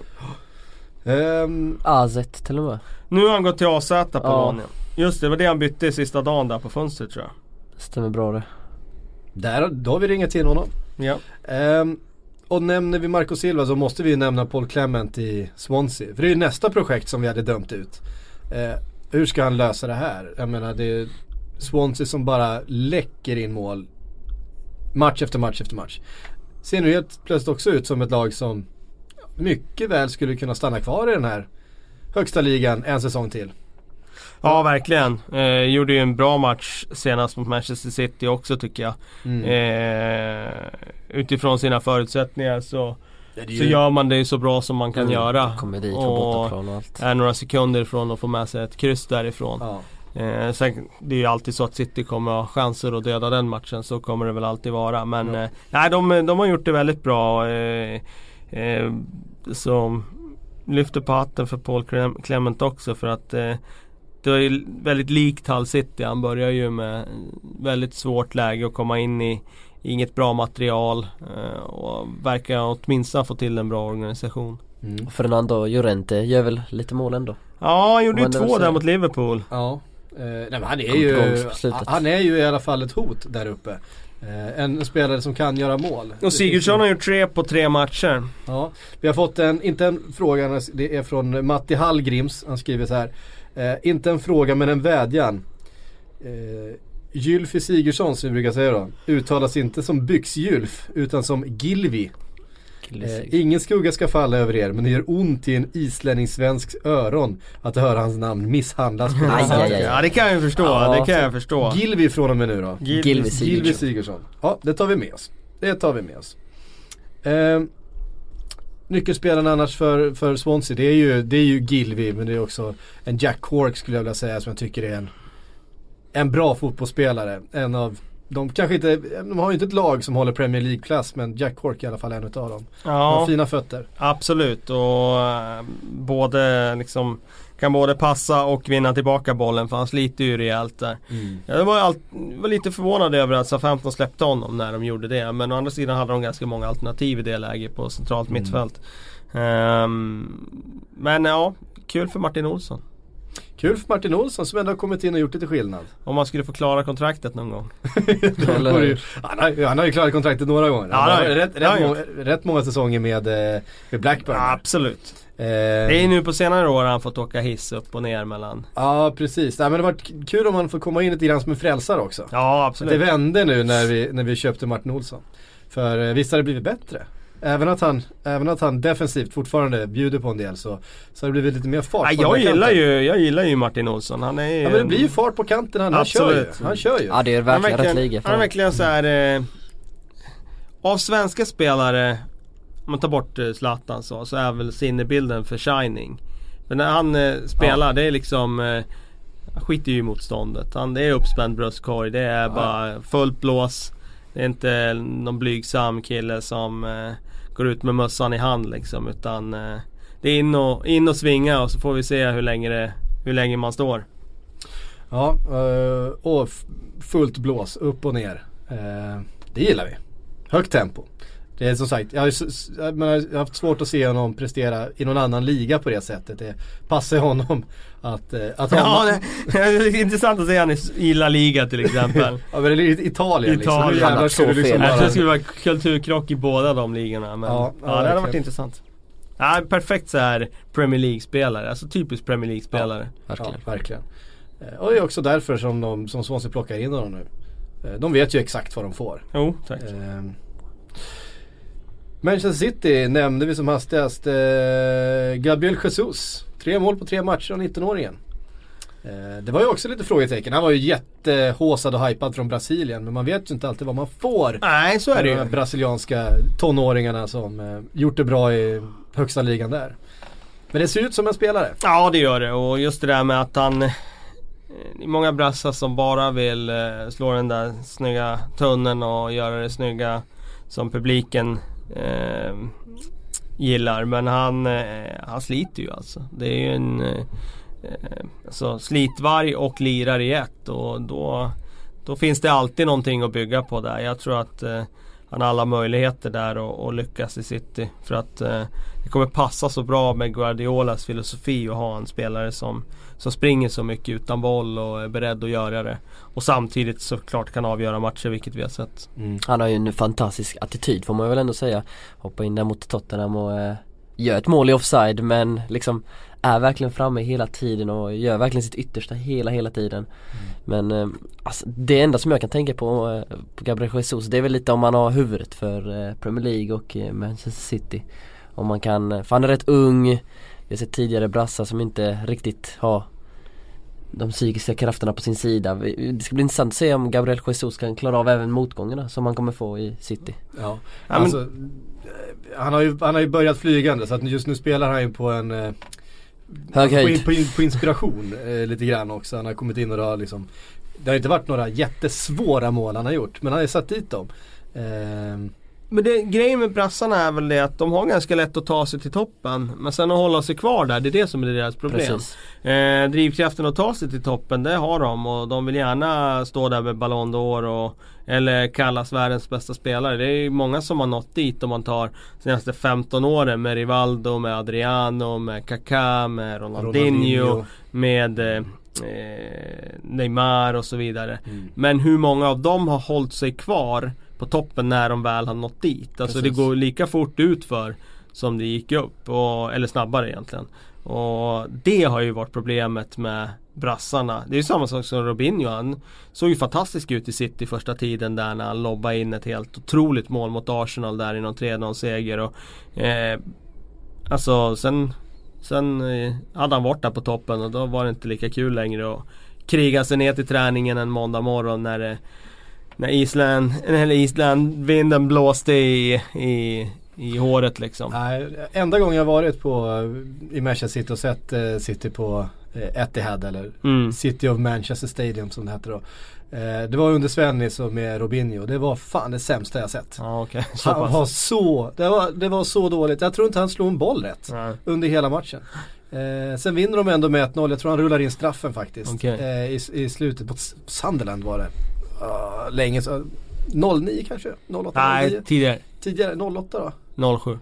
Um, A Z till och med. Nu har han gått till A Z på ja. lån. Just det, var det han bytte sista dagen där på fönstret tror jag. Stämmer bra det. Där, då har vi ringat till honom. Ja. Um, och nämner vi Marco Silva så måste vi nämna Paul Clement i Swansea. För det är ju nästa projekt som vi hade dömt ut. Uh, hur ska han lösa det här? Jag menar, det är Swansea som bara läcker in mål match efter match efter match. Ser nu helt plötsligt också ut som ett lag som mycket väl skulle kunna stanna kvar i den här högsta ligan en säsong till. Ja, verkligen. Eh, gjorde ju en bra match senast mot Manchester City också tycker jag. Mm. Eh, utifrån sina förutsättningar så, ju... så gör man det så bra som man kan mm. göra. Kommer dit från bortaplan och allt. Är några sekunder ifrån att få med sig ett kryss därifrån. Ja. Eh, sen, det är ju alltid så att City kommer ha chanser att döda den matchen. Så kommer det väl alltid vara. Men ja. eh, nej, de, de har gjort det väldigt bra. Eh, eh, så lyfter på hatten för Paul Clement också. För att eh, det är ju väldigt likt Hull City. Han börjar ju med väldigt svårt läge att komma in i inget bra material. Eh, och verkar åtminstone få till en bra organisation. Mm. Fernando Llorente gör väl lite mål ändå. Ja, han gjorde ju två där mot Liverpool. Ja. Uh, nej, men han är ju han är ju i alla fall ett hot där uppe. Uh, en spelare som kan göra mål. Och Sigurdsson har gjort tre på tre matcher. Ja. Vi har fått en, inte en fråga, det är från Matti Hallgrims. Han skriver så här: uh, inte en fråga men en vädjan. Uh, Gylfi Sigurdsson, som vi brukar säga då, uttalas inte som Byxgylf utan som Gilvi. Eh, ingen skugga ska falla över er, men det gör ont i en islänningssvensk öron att höra hans namn misshandlas på aj, aj, aj. Ja, det kan jag förstå. Ja, det kan jag förstå. Gilvi från och med nu då. Gilvi, Gilvi Sigurdsson. Gilvi Sigurdsson. Ja, det tar vi med oss. Det tar vi med oss. Eh, nyckelspelaren annars för, för Swansea, det är ju det är ju Gilvi, men det är också en Jack Cork skulle jag vilja säga, som jag tycker är en en bra fotbollsspelare. En av De kanske inte, de har ju inte ett lag som håller Premier League-klass, men Jack Cork i alla fall är en utav dem. Ja, de har fina fötter. Absolut, och äh, både liksom kan både passa och vinna tillbaka bollen, för han sliter ju rejält där. Mm. Jag var, all, var lite förvånad över att Southampton släppte honom när de gjorde det, men å andra sidan hade de ganska många alternativ i det läget på centralt mm. mittfält. Um, men ja, kul för Martin Olsson. Kul för Martin Olsson som ändå har kommit in och gjort lite skillnad. Om man skulle få klara kontraktet någon gång. ju, han, har, han har ju klarat kontraktet några gånger. Ja, han har ja, rätt, ja, rätt, ja. Många, rätt många säsonger med, med Blackburn. Ja, absolut. Eh, det är nu på senare år han fått åka hiss upp och ner mellan. Ja, precis. Nej, men det har varit kul om man får komma in lite grann som en frälsare också. Ja, absolut. Det vände nu när vi, när vi köpte Martin Olsson. För eh, visst har det blivit bättre. Även att, han, även att han defensivt fortfarande bjuder på en del, så, så har det blivit lite mer fart. Ja, jag, gillar ju, jag gillar ju Martin Olsson. Han är ju, ja, men det blir ju fart på kanten. Han, han, kör, ju. han kör ju. Ja, det är verkligen rätt liga. Han är verkligen så här. Eh, av svenska spelare, om man tar bort eh, Zlatan så, så är väl sinnebilden för Shining. Men när han eh, spelar, ja. det är liksom eh, han skiter ju i motståndet. Han, det är uppspänd bröstkorg. Det är ja. bara fullt blås. Det är inte någon blygsam kille som eh, går ut med mössan i hand liksom, utan eh, det är in och, in och svinga, och så får vi se hur länge, det, hur länge man står. Ja, uh, och f- fullt blås, upp och ner. Uh, det gillar vi. Högt tempo. Det är som sagt, jag har, jag har haft svårt att se honom prestera i någon annan liga på det sättet. Det passar honom att, att ja, ha... det, det är intressant att se han i La Liga till exempel. Ja, men det är Italien, Italien liksom. Han skulle liksom bara... Jag tror bara... det skulle vara kulturkrock i båda de ligorna, men ja, ja, ja det hade varit intressant. Ja, perfekt så här Premier League-spelare, alltså typiskt Premier League-spelare. Ja, verkligen. Ja, verkligen. Och det är också därför som de som Swansea plockar in honom nu. De vet ju exakt vad de får. Jo, tack. Ehm. Manchester City nämnde vi som hastigast. Eh, Gabriel Jesus. Tre mål på tre matcher av nittonåringen. Eh, det var ju också lite frågetecken. Han var ju jättehåsad och hypad från Brasilien. Men man vet ju inte alltid vad man får. Nej, så är det ju. De brasilianska tonåringarna som eh, gjort det bra i högsta ligan där. Men det ser ut som en spelare. Ja, det gör det. Och just det där med att han... Det är många brassar som bara vill eh, slå den där snygga tunneln och göra det snygga som publiken Eh, gillar, men han eh, han sliter ju alltså. Det är ju en eh, alltså slitvarg och lirar i ett, och då då finns det alltid någonting att bygga på där. Jag tror att eh, han har alla möjligheter där och, och lyckas i City, för att eh, det kommer passa så bra med Guardiolas filosofi att ha en spelare som som springer så mycket utan boll och är beredd att göra det, och samtidigt såklart kan avgöra matcher, vilket vi har sett. Mm. Han har ju en fantastisk attityd, får man väl ändå säga. Hoppa in där mot Tottenham och eh, gör ett mål i offside, men liksom är verkligen framme hela tiden och gör verkligen sitt yttersta hela hela tiden. Mm. Men eh, alltså, det enda som jag kan tänka på eh, på Gabriel Jesus, det är väl lite om man har huvudet för eh, Premier League och eh, Manchester City. Om man kan, för han är rätt ung. Vi har sett tidigare brassar som inte riktigt har de psykiska krafterna på sin sida. Det ska bli intressant att se om Gabriel Jesus kan klara av även motgångarna som han kommer få i City. Ja, alltså, men... han, har ju, han har ju börjat flygande, så att just nu spelar han ju på en eh, hög höjd. På, på, på inspiration eh, lite grann också. Han har kommit in och det har liksom, det har inte varit några jättesvåra mål han har gjort, men han har ju satt dit dem. Eh, Men det, grejen med brassarna är väl det att de har ganska lätt att ta sig till toppen, men sen att hålla sig kvar där, det är det som är deras problem. Eh, drivkraften att ta sig till toppen, det har de, och de vill gärna stå där med Ballon d'Or och, eller kallas världens bästa spelare. Det är många som har nått dit om man tar senaste femton åren med Rivaldo, med Adriano, med Kaká, med Ronaldinho, Ronaldinho. med eh, Neymar och så vidare. Mm. Men hur många av dem har hållit sig kvar på toppen när de väl har nått dit? Alltså Precis. Det går lika fort ut för som det gick upp, och, eller snabbare egentligen. Och det har ju varit problemet med brassarna. Det är ju samma sak som Robinho. Han såg ju fantastisk ut i City första tiden där när han lobbade in ett helt otroligt mål mot Arsenal där i någon tre noll seger. Och, eh, alltså sen, sen eh, hade han varit där på toppen, och då var det inte lika kul längre att kriga sig ner till träningen en måndag morgon när det När Island, eller Island vinden blåste i, i, i håret liksom. Nej, enda gången jag varit på i Manchester City och sett eh, City på eh, Etihad eller mm. City of Manchester Stadium som det heter då. Eh, det var under Svennis och med Robinho. Det var fan det sämsta jag sett. Ah, okay. Han var så, det var, det var så dåligt. Jag tror inte han slog en boll rätt Nej. under hela matchen. Eh, sen vinner de ändå med ett noll. Jag tror han rullar in straffen faktiskt. Okay. Eh, i, I slutet på Sunderland var det. Uh, länge så. noll nio kanske? noll åtta, Nej, noll nio. tidigare. Tidigare, noll åtta då? noll sju.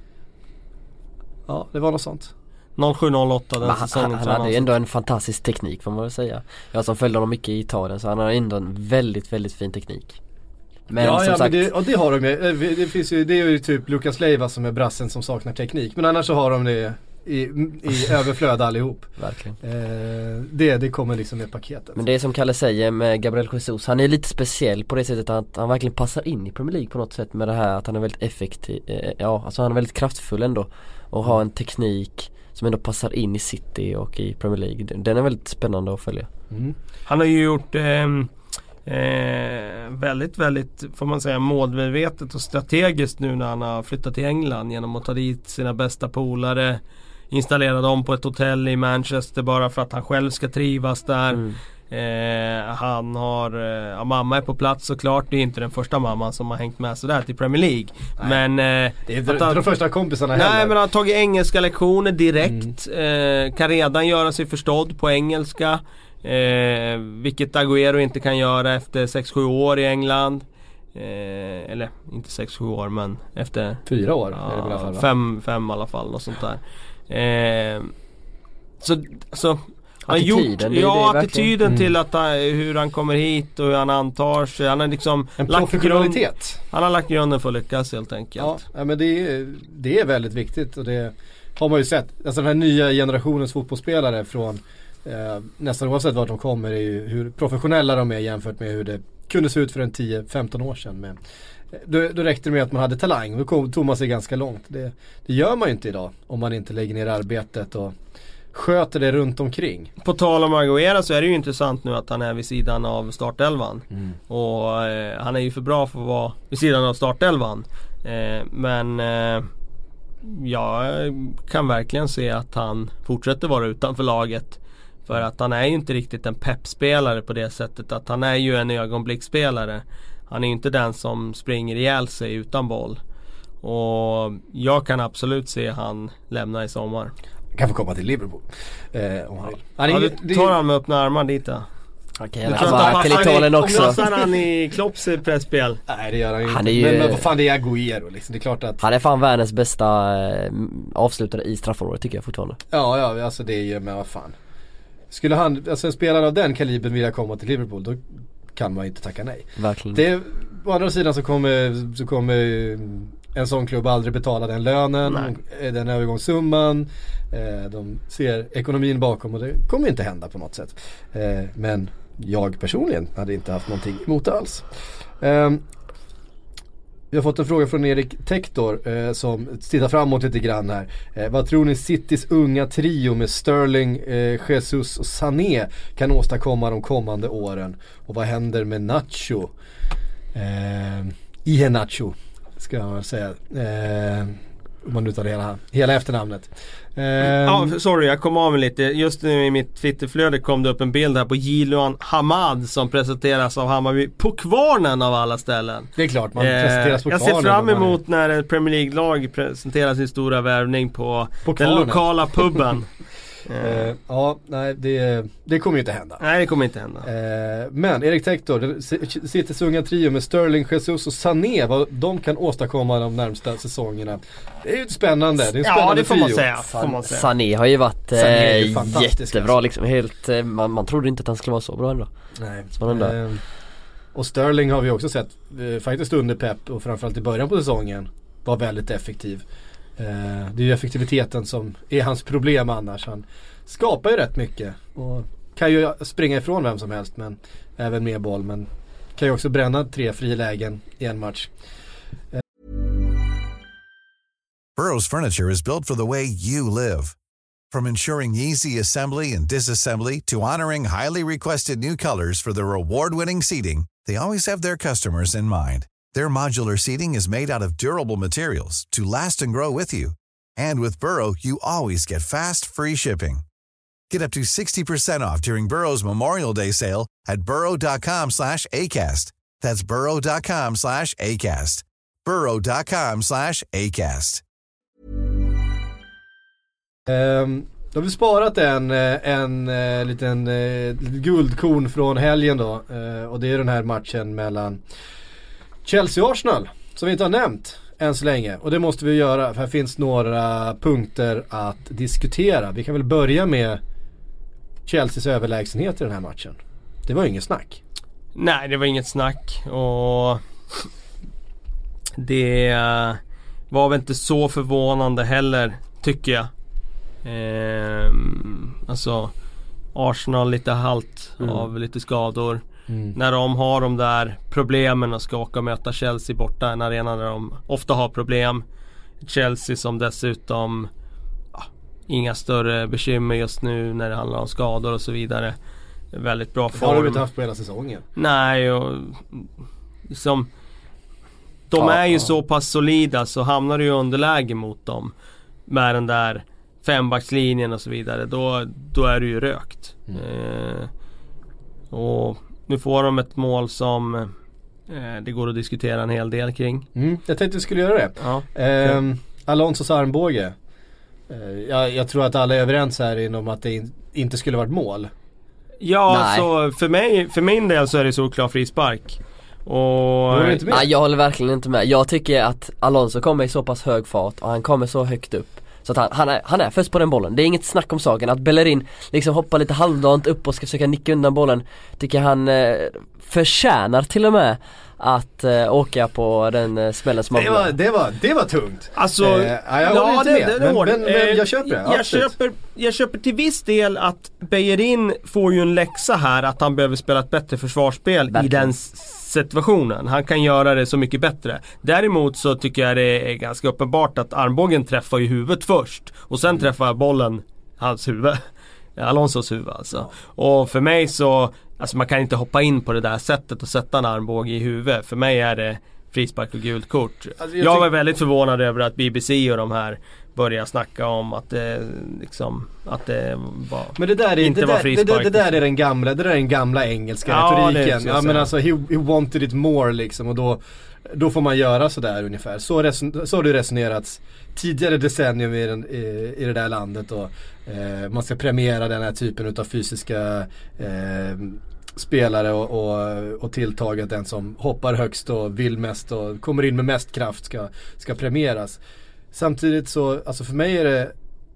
Ja, det var något sånt. noll sju noll åtta den Men han, säsongen. han hade ju ändå en fantastisk teknik får man väl säga. Jag som följde honom mycket i Italien så han har ändå en väldigt, väldigt fin teknik. Men ja, som ja sagt, men det, och det har de ju. Det, finns ju, det är ju typ Lucas Leiva som är brassen som saknar teknik. Men annars så har de det i, i överflöd allihop. Verkligen. Eh, det, det kommer liksom med paketet. Men det är som Kalle säger med Gabriel Jesus, han är lite speciell på det sättet att han verkligen passar in i Premier League på något sätt med det här att han är väldigt effektiv, eh, ja alltså han är väldigt kraftfull ändå och har en teknik som ändå passar in i City och i Premier League. Den är väldigt spännande att följa. Mm. Han har ju gjort eh, eh, väldigt, väldigt får man säga målmedvetet och strategiskt nu när han har flyttat till England genom att ta dit sina bästa polare, installera dem på ett hotell i Manchester bara för att han själv ska trivas där. Mm. Eh, han har, eh, ja, mamma är på plats såklart, det är inte den första mamman som har hängt med sådär till Premier League. Nej. Men eh, det är inte han, de första kompisarna heller. Nej, men han har tagit engelska lektioner direkt. Mm. Eh, kan redan göra sig förstådd på engelska. Eh, vilket Agüero inte kan göra efter sex sju år i England. Eh, eller inte sex sju år men efter fyra år ja, är det i alla fall, fem, fem i alla fall något sånt där. Eh, så så han attityden, gjort, ja, det attityden mm. till att, hur han kommer hit och hur han antar sig. Han har liksom en lagt professionalitet. Grund, han har lagt grunden för att lyckas helt enkelt. Ja, men det är, det är väldigt viktigt och det har man ju sett. Alltså den här nya generationens fotbollsspelare från eh, nästan oavsett vart de kommer är ju hur professionella de är jämfört med hur det kunde se ut för en tio femton år sedan. Men då, då räckte det med att man hade talang. Då kom, tog man sig ganska långt. Det, det gör man ju inte idag om man inte lägger ner arbetet och sköter det runt omkring. På tal om Agüero så är det ju intressant nu att han är vid sidan av startelvan. Mm. Och eh, han är ju för bra för att vara vid sidan av startelvan. Eh, men eh, jag kan verkligen se att han fortsätter vara utanför laget. För att han är ju inte riktigt en peppspelare på det sättet att han är ju en ögonblicksspelare. Han är ju inte den som springer ihjäl sig utan boll. Och jag kan absolut se han lämna i sommar. Kan få komma till Liverpool eh, om han vill. Han ja, är, du tar han med öppna armar dit då. Okej, okay, han till Italien också. Passar han i Klopps pressspel? Nej, det gör han ju han inte. Är ju, men, men vad fan, det är Agüero liksom. Det är klart att han är fan världens bästa eh, avslutare i straffområdet tycker jag fortfarande. Ja, ja, alltså det är ju, men vad fan. Skulle han, alltså en spelare av den kalibern vilja komma till Liverpool, då kan man inte tacka nej. Verkligen. Det, å andra sidan så kommer, så kommer en sån klubb aldrig betala den lönen, nej. Den övergångssumman. Eh, de ser ekonomin bakom och det kommer inte hända på något sätt. Eh, men jag personligen hade inte haft någonting emot det alls. Eh, vi har fått en fråga från Erik Tektor eh, som tittar framåt lite grann här. Eh, vad tror ni Citys unga trio med Sterling, eh, Jesus och Sané kan åstadkomma de kommande åren? Och vad händer med Nacho? Eh, Iheanacho ska jag väl säga. Eh, om man nu tar hela, hela efternamnet. Eh, ja, sorry, jag kom av mig lite. Just nu i mitt Twitterflöde kom det upp en bild här på Jiloan Hamad som presenteras av Hammarby på Kvarnen av alla ställen. Det är klart, man presenteras på eh, Kvarnen. Jag ser fram emot när ett Premier League-lag presenterar sin stora värvning på, på den lokala puben. Uh, ja, nej det, det kommer ju inte hända. Nej, det kommer inte hända. Uh, men Erik Tektor, Citys unga trio med Sterling, Jesus och Sané, vad de kan åstadkomma de närmsta säsongerna. Det är ju spännande. Det är en spännande ja, det får man, trio. säga, får man säga. Sané har ju varit eh, ju jättebra liksom. Helt, eh, man, man trodde inte att han skulle vara så bra ändå. Nej. Uh, och Sterling har vi också sett uh, faktiskt under Pep och framförallt i början på säsongen var väldigt effektiv. Uh, det är ju effektiviteten som är hans problem annars. Han skapar ju rätt mycket och kan ju springa ifrån vem som helst, men även med boll, men kan ju också bränna tre frilägen i en match. Uh. Burrow's furniture is built for the way you live. From ensuring easy assembly and disassembly to honoring highly requested new colors for their award-winning seating, they always have their customers in mind. Their modular seating is made out of durable materials to last and grow with you. And with Burrow, you always get fast, free shipping. Get up to sixty percent off during Burrow's Memorial Day sale at burrow.com slash ACAST. That's burrow.com slash ACAST. burrow.com slash ACAST. Um, Då har vi sparat en, en, en liten eh, guldkorn från helgen då. Eh, och det är den här matchen mellan Chelsea och Arsenal som vi inte har nämnt än så länge. Och det måste vi göra för här finns några punkter att diskutera. Vi kan väl börja med Chelseas överlägsenhet i den här matchen. Det var ju inget snack. Nej, det var inget snack. Och det var väl inte så förvånande heller, tycker jag. Ehm, alltså Arsenal lite halt mm. av lite skador. Mm. När de har de där problemen och ska åka och möta Chelsea borta, en arena där de ofta har problem. Chelsea som dessutom ja, inga större bekymmer just nu när det handlar om skador och så vidare. Väldigt bra form. Det har de inte haft på hela säsongen. Nej, och liksom de ja, är ju ja. så pass solida, så hamnar du i underläge mot dem med den där fembackslinjen och så vidare, då, då är du ju rökt. Mm. Eh, och nu får de ett mål som eh, det går att diskutera en hel del kring. Mm, jag tänkte vi skulle göra det. Ja. Eh, Alonsos armbåge. Eh, jag, jag tror att alla är överens här inom att det in, inte skulle varit mål. Ja, Nej. så för mig, för min del så är det så klar frispark. Och Nej, jag håller verkligen inte med. Jag tycker att Alonso kommer i så pass hög fart och han kommer så högt upp så att han, han, är, han är först på den bollen. Det är inget snack om saken. Att Bellerin liksom hoppar lite halvdant upp och ska försöka nicka undan bollen, tycker han eh, förtjänar till och med att eh, åka på den eh, smällen som det var, det var Det var tungt. Alltså, eh, jag ja, inte det, med, det men, men, men jag köper det. Jag köper, jag köper till viss del att Bellerin får ju en läxa här, att han behöver spela ett bättre försvarsspel verkligen. I den situationen. Han kan göra det så mycket bättre. Däremot så tycker jag det är ganska uppenbart att armbågen träffar ju huvudet först och sen träffar bollen hans huvud. Alonsos huvud alltså. Ja. Och för mig så, alltså man kan inte hoppa in på det där sättet och sätta en armbåge i huvudet. För mig är det frispark och gult kort. Alltså jag, jag var väldigt förvånad över att B B C och de här börjar snacka om att det liksom att det var men det där är inte det var där, frispark. Det, det, det där är den gamla, det där är den gamla engelska ja, retoriken. Ja, men alltså he, he wanted it more liksom, och då då får man göra så där ungefär. Så reson, så har det resonerats tidigare decennium i, den, i, i det där landet, och eh, man ska premiera den här typen av fysiska eh, spelare och, och, och tilltaget. Den som hoppar högst och vill mest och kommer in med mest kraft ska, ska premieras. Samtidigt så, alltså för mig är det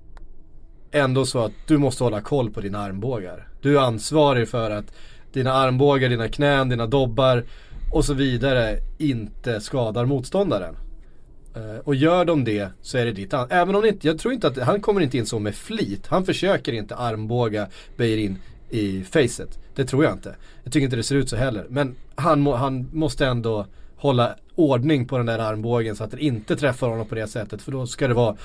ändå så att du måste hålla koll på dina armbågar. Du är ansvarig för att dina armbågar, dina knän, dina dobbar och så vidare inte skadar motståndaren. Uh, och gör de det så är det ditt an- även om det inte, jag tror inte att han kommer inte in så med flit. Han försöker inte armbåga Bellerin i facet. Det tror jag inte. Jag tycker inte det ser ut så heller. Men han, må, han måste ändå hålla ordning på den där armbågen så att det inte träffar honom på det sättet. För då ska det vara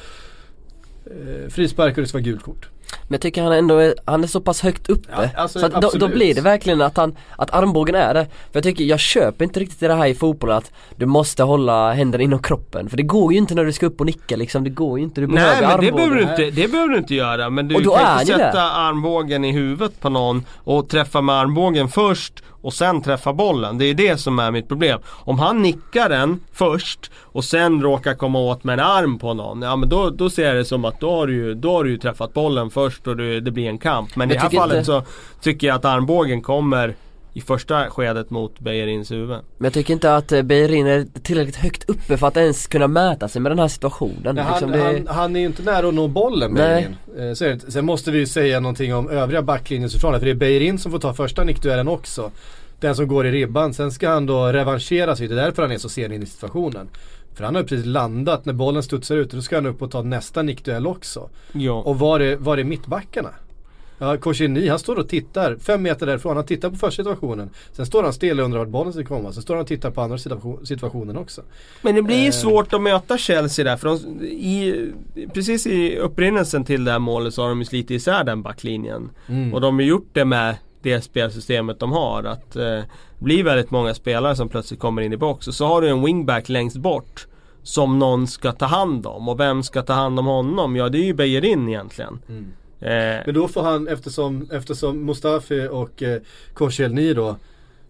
eh, frispark och det ska vara gult kort. Men jag tycker han ändå är, han är så pass högt uppe ja, alltså, så att då, då blir det verkligen att, han, att armbågen är det. För jag tycker, jag köper inte riktigt det här i fotboll att du måste hålla händerna inom kroppen. För det går ju inte när du ska upp och nicka liksom. Det går ju inte, du behöver Nej, men armbågen. det behöver, du inte, det behöver du inte göra. Men du kan inte sätta det. armbågen i huvudet på någon och träffa med armbågen först och sen träffa bollen. Det är det som är mitt problem. Om han nickar den först och sen råkar komma åt med en arm på någon, ja men då, då ser jag det som att då har du ju, då har du ju träffat bollen först och du, det blir en kamp. Men, men i det här fallet inte... så tycker jag att armbågen kommer i första skedet mot Bellerins huvud. Men jag tycker inte att Bellerin är tillräckligt högt uppe för att ens kunna mäta sig med den här situationen. Nej, liksom han, det... han, han är ju inte nära att nå bollen, Bellerin. Eh, så är det. Sen måste vi ju säga någonting om övriga backlinjesförsvarare, för det är Bellerin som får ta första nickduellen också. Den som går i ribban. Sen ska han då revanschera sig. Det är därför han är så sen in i situationen. För han har ju precis landat när bollen studsar ut, och då ska han upp och ta nästa nickduell också. Ja. Och var är, var är mittbackarna? Ja, Koscielny, han står och tittar fem meter därifrån, han tittar på första situationen. Sen står han still och undrar vart bollen ska komma. Sen står han och tittar på andra situation, situationen också. Men det blir eh. svårt att möta Chelsea där, för de, i, precis i upprinnelsen till det här målet så har de ju slitit isär den backlinjen. Mm. Och de har gjort det med det spelsystemet de har, att eh, blir väldigt många spelare som plötsligt kommer in i box, och så har du en wingback längst bort som någon ska ta hand om, och vem ska ta hand om honom? Ja, det är ju Bellerin egentligen. Mm. Eh. Men då får han, eftersom, eftersom Mustafi och eh, Koscielny då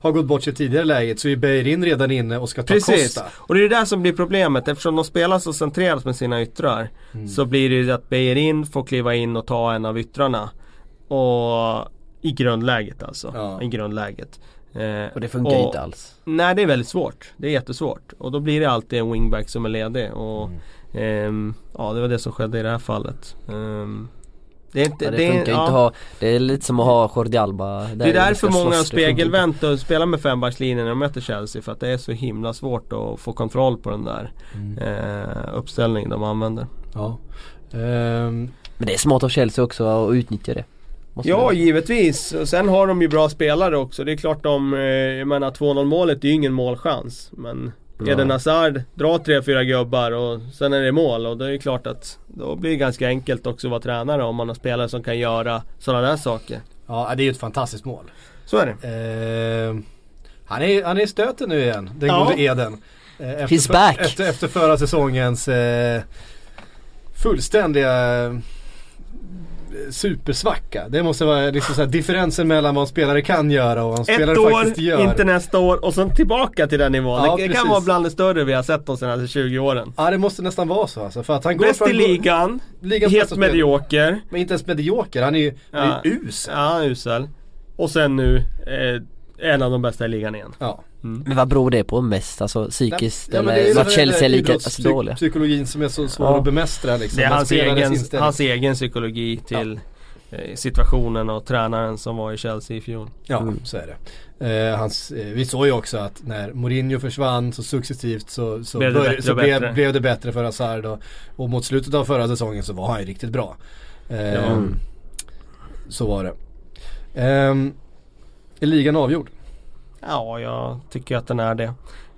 har gått bort sig tidigare läget, så är Beirin redan inne och ska ta Precis. Costa. Och det är det där som blir problemet. Eftersom de spelar så centrerat med sina yttrar mm. så blir det ju att Beirin får kliva in och ta en av yttrarna. Och i grundläget alltså. Ja. I grundläget. Eh, och det funkar och, inte alls. Nej, det är väldigt svårt. Det är jättesvårt. Och då blir det alltid en wingback som är ledig. Och mm. ehm, ja, det var det som skedde i det här fallet. Ehm, Det, är inte, ja, det, det, funkar ja. inte ha, det är lite som att ha Jordi Alba. Det är därför många spegelvänt och spelar med fembackslinjen när de möter Chelsea. För att det är så himla svårt att få kontroll på den där mm. eh, uppställningen de använder. Ja. Um. Men det är smart av Chelsea också att utnyttja det. Måste ja, det givetvis. Och sen har de ju bra spelare också. Det är klart de, jag menar två noll målet är ju ingen målchans. Men Eden Hazard drar tre, fyra gubbar och sen är det mål. Och det är klart att då blir det ganska enkelt också att vara tränare om man har spelare som kan göra sådana där saker. Ja, det är ju ett fantastiskt mål. Så är det. Eh, han, är, han är i stöten nu igen, den ja. gode Eden. Eh, efter, He's back. Efter, efter förra säsongens eh, fullständiga eh, supersvacka. Det måste vara liksom så här, differensen mellan vad en spelare kan göra och vad en spelare år, faktiskt gör. Inte nästa år och sen tillbaka till den nivån. Ja, det precis. kan vara bland det större vi har sett de senaste tjugo åren. Ja, det måste nästan vara så alltså, för att han går bäst i ligan, helt medioker. Men inte ens medioker, han är ju, ja. han är ju usel. Ja, usel. Och sen nu eh, en av de bästa i ligan igen. Ja. Mm. Men vad beror det på mest? Alltså psykiskt ja, eller vad Chelsea är lika alltså, dåliga? Psykologin som är så svår ja. att bemästra liksom. Det är hans egen, hans egen psykologi till ja. eh, situationen och tränaren som var i Chelsea i fjol. Ja, mm. så är det. Eh, hans, eh, vi såg ju också att när Mourinho försvann så successivt så, så, blev, det bör, bättre så blev, blev det bättre för Hazard och, och mot slutet av förra säsongen så var han ju riktigt bra. Eh, ja. Så var det. Eh, är ligan avgjord? Ja, jag tycker att den är det.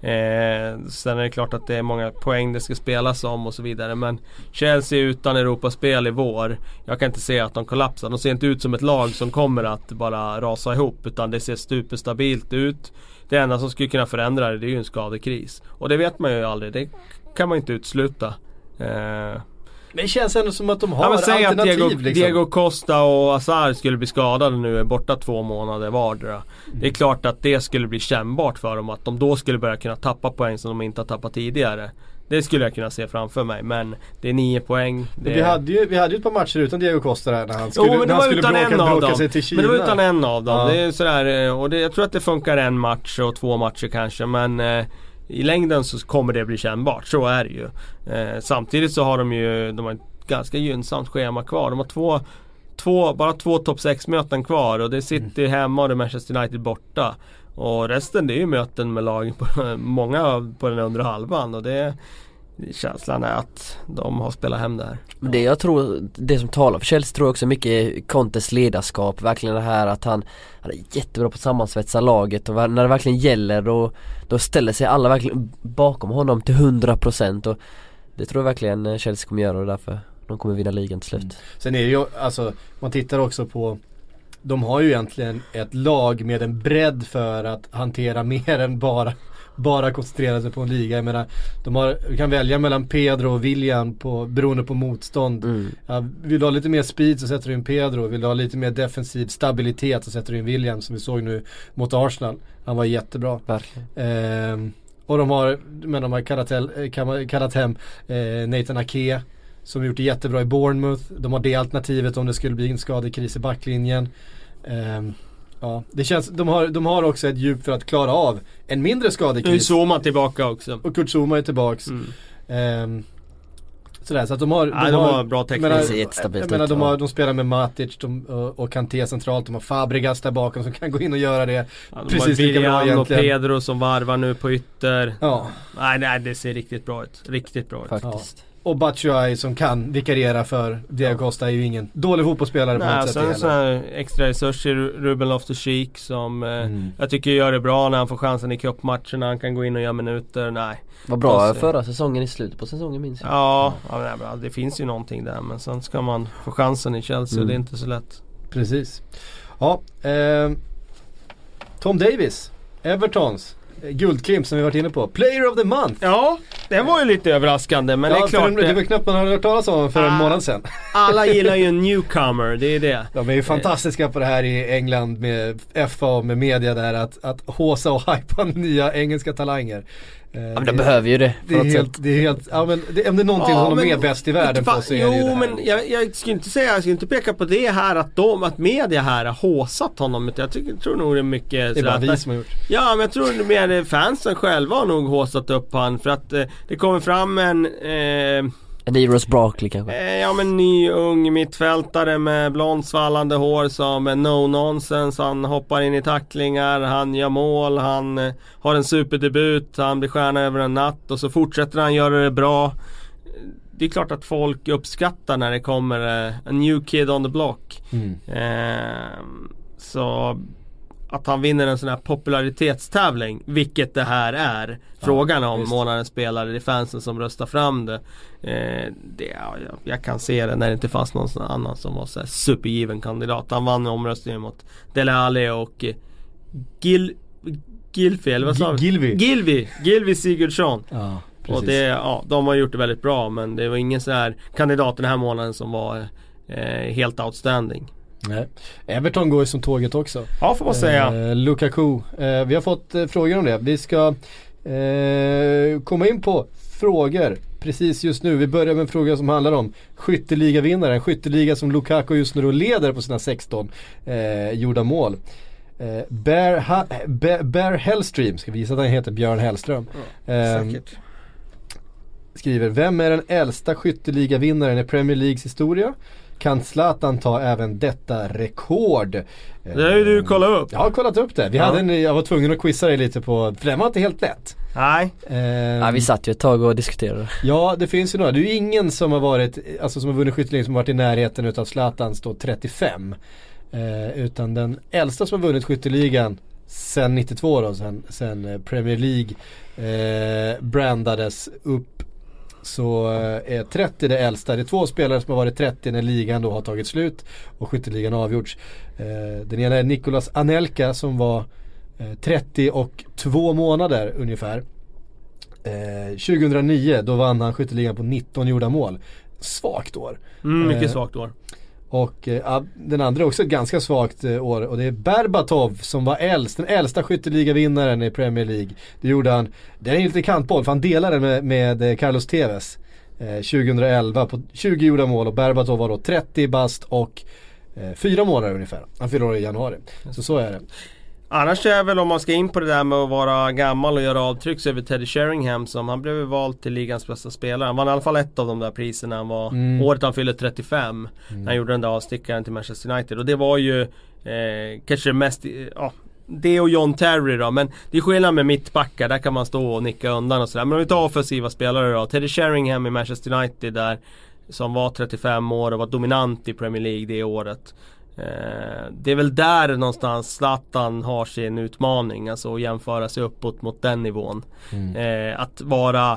Eh, sen är det klart att det är många poäng det ska spelas om och så vidare. Men Chelsea utan Europaspel i vår, jag kan inte se att de kollapsar. De ser inte ut som ett lag som kommer att bara rasa ihop, utan det ser superstabilt ut. Det enda som skulle kunna förändra det, det är ju en skadekris. Och det vet man ju aldrig, det kan man inte utsluta. Eh, Men det känns ändå som att de har ja, säg alternativ. Att Diego, liksom. Diego Costa och Hazard skulle bli skadade nu, är borta två månader vardera. Mm. Det är klart att det skulle bli kännbart för dem, att de då skulle börja kunna tappa poäng som de inte har tappat tidigare. Det skulle jag kunna se framför mig, men det är nio poäng. Det vi, hade ju, vi hade ju ett par matcher utan Diego Costa där när han skulle, jo, men det var utan bråka, en av bråka dem. sig till Kina. Men det var utan en av dem. Ja. Det är sådär, och det, jag tror att det funkar en match och två matcher kanske, men eh, i längden så kommer det bli kännbart. Så är det ju. Eh, samtidigt så har de ju de har ett ganska gynnsamt schema kvar. De har två, två bara två topp sex möten kvar, och det sitter mm. hemma och det är Manchester United borta. Och resten det är ju möten med lag på, många på den undre halvan, och det känslan är att de har spelat hem det här. Det jag tror, det som talar för Chelsea tror jag också mycket Contes ledarskap, verkligen det här att han, han är jättebra på att sammansvetsa laget, och när det verkligen gäller då, då ställer sig alla verkligen bakom honom till hundra procent, och det tror jag verkligen Chelsea kommer göra, och därför de kommer vinna ligan till slut. Mm. Sen är det ju, alltså man tittar också på, de har ju egentligen ett lag med en bredd för att hantera mer än bara bara koncentrera sig på en liga. Jag menar, de har, vi kan välja mellan Pedro och William på, beroende på motstånd. Mm. Ja, vill du ha lite mer speed så sätter du in Pedro. Vill du ha lite mer defensiv stabilitet så sätter du in William, som vi såg nu mot Arsenal. Han var jättebra. Ehm, och de har, men de har kallat, kallat hem eh, Nathan Ake, som gjort det jättebra i Bournemouth. De har det alternativet om det skulle bli en skadekris i backlinjen. Ehm, Ja, det känns, de har, de har också ett djup för att klara av en mindre skadekris. Zuma tillbaka också. Och Kurt Zuma är tillbaks. Mm. Ehm, sådär, så att de har, de Nej, de har, har bra teknik. Jag menar, menar, de, har, de spelar med Matic de, och, och Kanté centralt. De har Fabregas där bakom som kan gå in och göra det. Ja, de precis har lika bra egentligen. och Pedro som varvar nu på ytter. Ja. Nej, nej, det ser riktigt bra ut. Riktigt bra ut. Faktiskt. Ja. Och Batshuayi som kan vikariera för Diego Costa är ju ingen dålig fotbollsspelare på något sätt. Nej, sen sådana här extra resurser, Ruben Loftus-Cheek som mm. eh, jag tycker gör det bra när han får chansen i cupmatchen, när han kan gå in och göra minuter. Nej. Vad bra Fast, förra säsongen, i slutet på säsongen minns jag. Ja, ja det, det finns ju någonting där, men sen ska man få chansen i Chelsea mm. och det är inte så lätt. Precis. Ja, eh, Tom Davies, Evertons guldklimp som vi varit inne på. Player of the month. Ja. Det var ju lite överraskande, men ja, det är klart. En, det var knappt man hade hört talas om för en ah, månad sedan. Alla gillar ju en newcomer, det är det. De är ju fantastiska på det här i England med F A och med media där, att, att håsa och hypa nya engelska talanger. Ja, men de behöver ju det. Det är helt, det är helt, ja men det, om det är någonting ja, som de är bäst i världen på så är jo, det ju det här. Men jag, jag skulle inte säga, jag skulle inte peka på det här att de, att media här har håsat honom. Jag tycker, tror nog det är mycket. Det är bara vi som har gjort. Ja, men jag tror mer fansen själva har nog håsat upp han för att eh, det kommer fram en eh, en ny Ross Barkley kanske. Eh, ja, men ny ung mittfältare med blond svallande hår som är no nonsense. Han hoppar in i tacklingar, han gör mål, han eh, har en superdebut, han blir stjärna över en natt och så fortsätter han göra det bra. Det är klart att folk uppskattar när det kommer eh, a new kid on the block. Mm. Eh, så att han vinner en sån här popularitetstävling, vilket det här är, frågan ja, om just. Månadens spelare, det är fansen som röstar fram det, eh, det ja, jag, jag kan se det när det inte fanns någon annan som var så här supergiven kandidat. Han vann omröstningen mot Dele Alli och eh, Gil Gilfi, eller vad sa vi? Gilvi Gilvi, Gilvi Sigurdsson. Ja, och det, ja, de har gjort det väldigt bra, men det var ingen sån här kandidat den här månaden som var eh, helt outstanding. Nej. Everton går ju som tåget också. Ja, får man säga. Eh, Lukaku. Eh, vi har fått eh, frågor om det. Vi ska eh, komma in på frågor precis just nu. Vi börjar med en fråga som handlar om skytteligavinnaren. Skytteliga som Lukaku just nu då leder på sina sexton eh, gjorda mål. Eh, Bear, ha, Bear, Bear Hellstream, ska vi visa att han heter Björn Hellström. Ja, eh, skriver, vem är den äldsta skytteligavinnaren i Premier Leagues historia? Kan Zlatan ta även detta rekord? Det har ju du kollat upp. Jag har kollat upp det. Vi ja. hade en, jag var tvungen att quizza dig lite på, för det var inte helt lätt. Nej. Eh, ja, vi satt ju ett tag och diskuterade. Ja, det finns ju några. Det är ju ingen som har varit, alltså som har vunnit skytteligan som har varit i närheten utav Zlatans då trettiofem. Eh, utan den äldsta som har vunnit skytteligan sen nittiotvå då, sen, sen Premier League eh, brandades upp. Så är trettio det äldsta. Det är två spelare som har varit trettio när ligan då har tagit slut och skytteligan avgjorts. Eh, den ena är Nicolas Anelka som var eh, trettio och två månader ungefär. Eh, tjugohundranio då vann han skytteligan på nitton gjorda mål. Svagt år. Mm, mycket eh, svagt år. Och eh, den andra är också ett ganska svagt eh, år, och det är Berbatov som var äldst, den äldsta skytteligavinnaren i Premier League. Det gjorde han, det är en lite kantboll för han delade med, med Carlos Tevez eh, tjugohundraelva på tjugo gjorda mål, och Berbatov var då trettio bast och eh, fyra månader ungefär. Han fyller år i januari, så så är det. Annars är väl, om man ska in på det där med att vara gammal och göra avtryck, så över Teddy Sheringham som han blev vald till ligans bästa spelare. Han vann i alla fall ett av de där priserna. Han var mm. året han fyllde trettiofem mm. när han gjorde den där avstickaren till Manchester United. Och det var ju eh, kanske mest, ja, det och John Terry då. Men det är skillnad med mittbackar, där kan man stå och nicka undan och sådär. Men om vi tar offensiva spelare då, Teddy Sheringham i Manchester United där, som var trettiofem år och var dominant i Premier League det året. Eh, det är väl där någonstans Zlatan har sin utmaning, alltså att jämföra sig uppåt mot den nivån. Mm. Eh, att vara,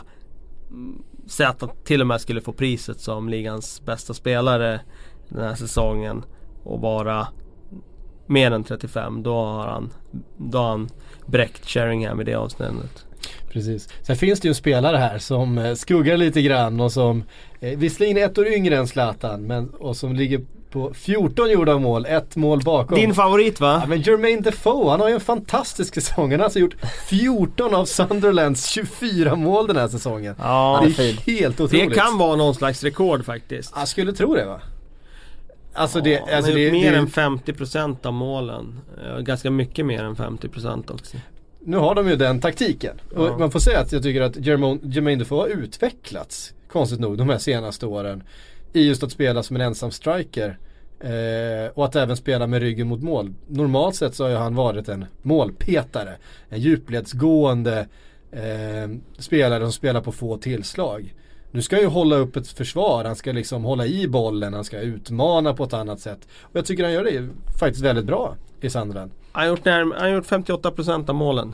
säg att han till och med skulle få priset som ligans bästa spelare den här säsongen och vara mer än trettiofem, då har han, då har han bräckt Sheringham i det avsnittet. Precis. Sen finns det ju en spelare här som eh, skuggar lite grann och som eh, visserligen är ett år yngre än Zlatan, men, och som ligger på fjorton gjorda mål, ett mål bakom. Din favorit, va? Ja, men Jermaine Defoe, han har ju en fantastisk säsong. Han har alltså gjort fjorton av Sunderlands tjugofyra mål den här säsongen. Ja, det är helt otroligt. Det kan vara någon slags rekord faktiskt. Jag skulle tro det, va? Alltså ja, det, han alltså har gjort det, mer det, än femtio procent av målen. Ganska mycket mer än femtio procent också. Nu har de ju den taktiken. Ja. Och man får säga att jag tycker att Jermaine, Jermaine Defoe har utvecklats, konstigt nog, de här senaste åren i just att spela som en ensam striker. Eh, och att även spela med ryggen mot mål. Normalt sett så har ju han varit en målpetare, en djupledsgående eh, spelare som spelar på få tillslag. Nu ska han ju hålla upp ett försvar, han ska liksom hålla i bollen, han ska utmana på ett annat sätt. Och jag tycker han gör det faktiskt väldigt bra i Sunderland. Han har gjort, närm- han har gjort femtioåtta procent av målen.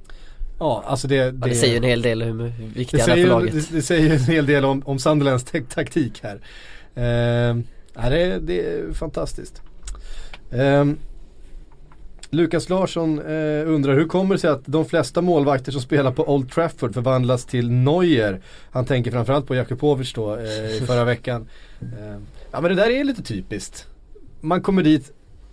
Ja, alltså det, det, ja, det säger ju en hel del hur viktigt det han är för säger, laget. Det, det säger en hel del om, om Sunderlands te- taktik här. Eh, Ja, det, det är fantastiskt. Um, Lukas Larsson eh, undrar hur kommer det sig att de flesta målvakter som spelar på Old Trafford förvandlas till Neuer? Han tänker framförallt på Jakubovic då eh, i förra veckan. Eh, ja men det där är lite typiskt. Man kommer dit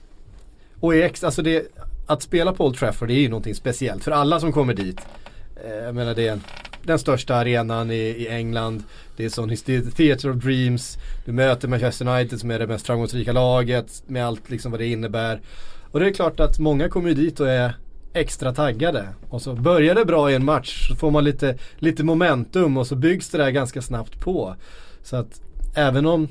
och är ex, alltså det, att spela på Old Trafford det är ju någonting speciellt för alla som kommer dit. Eh, jag menar det är den största arenan i, i England. Det är sån det är Theatre of Dreams. Du möter Manchester United som är det mest framgångsrika laget med allt liksom vad det innebär. Och det är klart att många kommer dit och är extra taggade. Och så börjar det bra i en match så får man lite, lite momentum och så byggs det där ganska snabbt på. Så att även om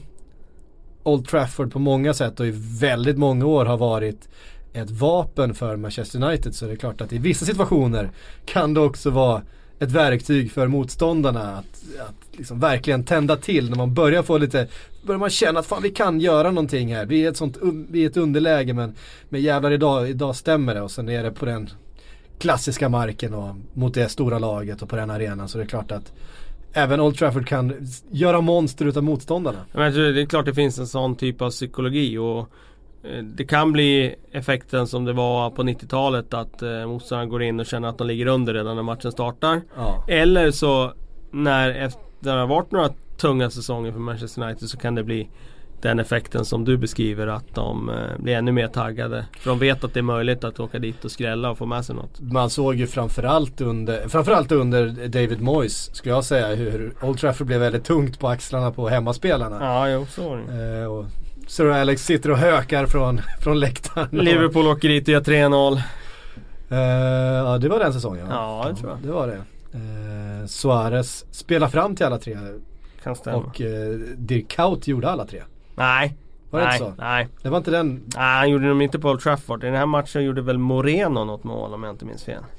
Old Trafford på många sätt och i väldigt många år har varit ett vapen för Manchester United så är det klart att i vissa situationer kan det också vara ett verktyg för motståndarna att, att liksom verkligen tända till när man börjar få lite, börjar man känna att fan vi kan göra någonting här, vi är ett sånt vi är ett underläge men, men jävlar idag, idag stämmer det och sen är det på den klassiska marken och mot det stora laget och på den arenan så det är klart att även Old Trafford kan göra monster utav motståndarna. Men det är klart det finns en sån typ av psykologi och det kan bli effekten som det var på nittiotalet att eh, motståndaren går in och känner att de ligger under redan när matchen startar. Ja. Eller så när efter det har varit några tunga säsonger för Manchester United så kan det bli den effekten som du beskriver att de eh, blir ännu mer taggade. För de vet att det är möjligt att åka dit och skrälla och få med sig något. Man såg ju framförallt under, framförallt under David Moyes skulle jag säga hur Old Trafford blev väldigt tungt på axlarna på hemmaspelarna. Ja, jo, så var det. Eh, och Sir Alex sitter och hökar från, från läktaren. Liverpool åker dit och gör tre noll. Uh, ja, det var den säsongen. Ja, det tror jag. Det var det. Uh, Suarez spelar fram till alla tre. Kan stämma. Och uh, Dirk Kuyt gjorde alla tre. Nej. Var det nej, inte så? Nej. Det var inte den. Nej, han gjorde dem inte på Old Trafford. I den här matchen gjorde väl Moreno något mål om jag inte minns fel.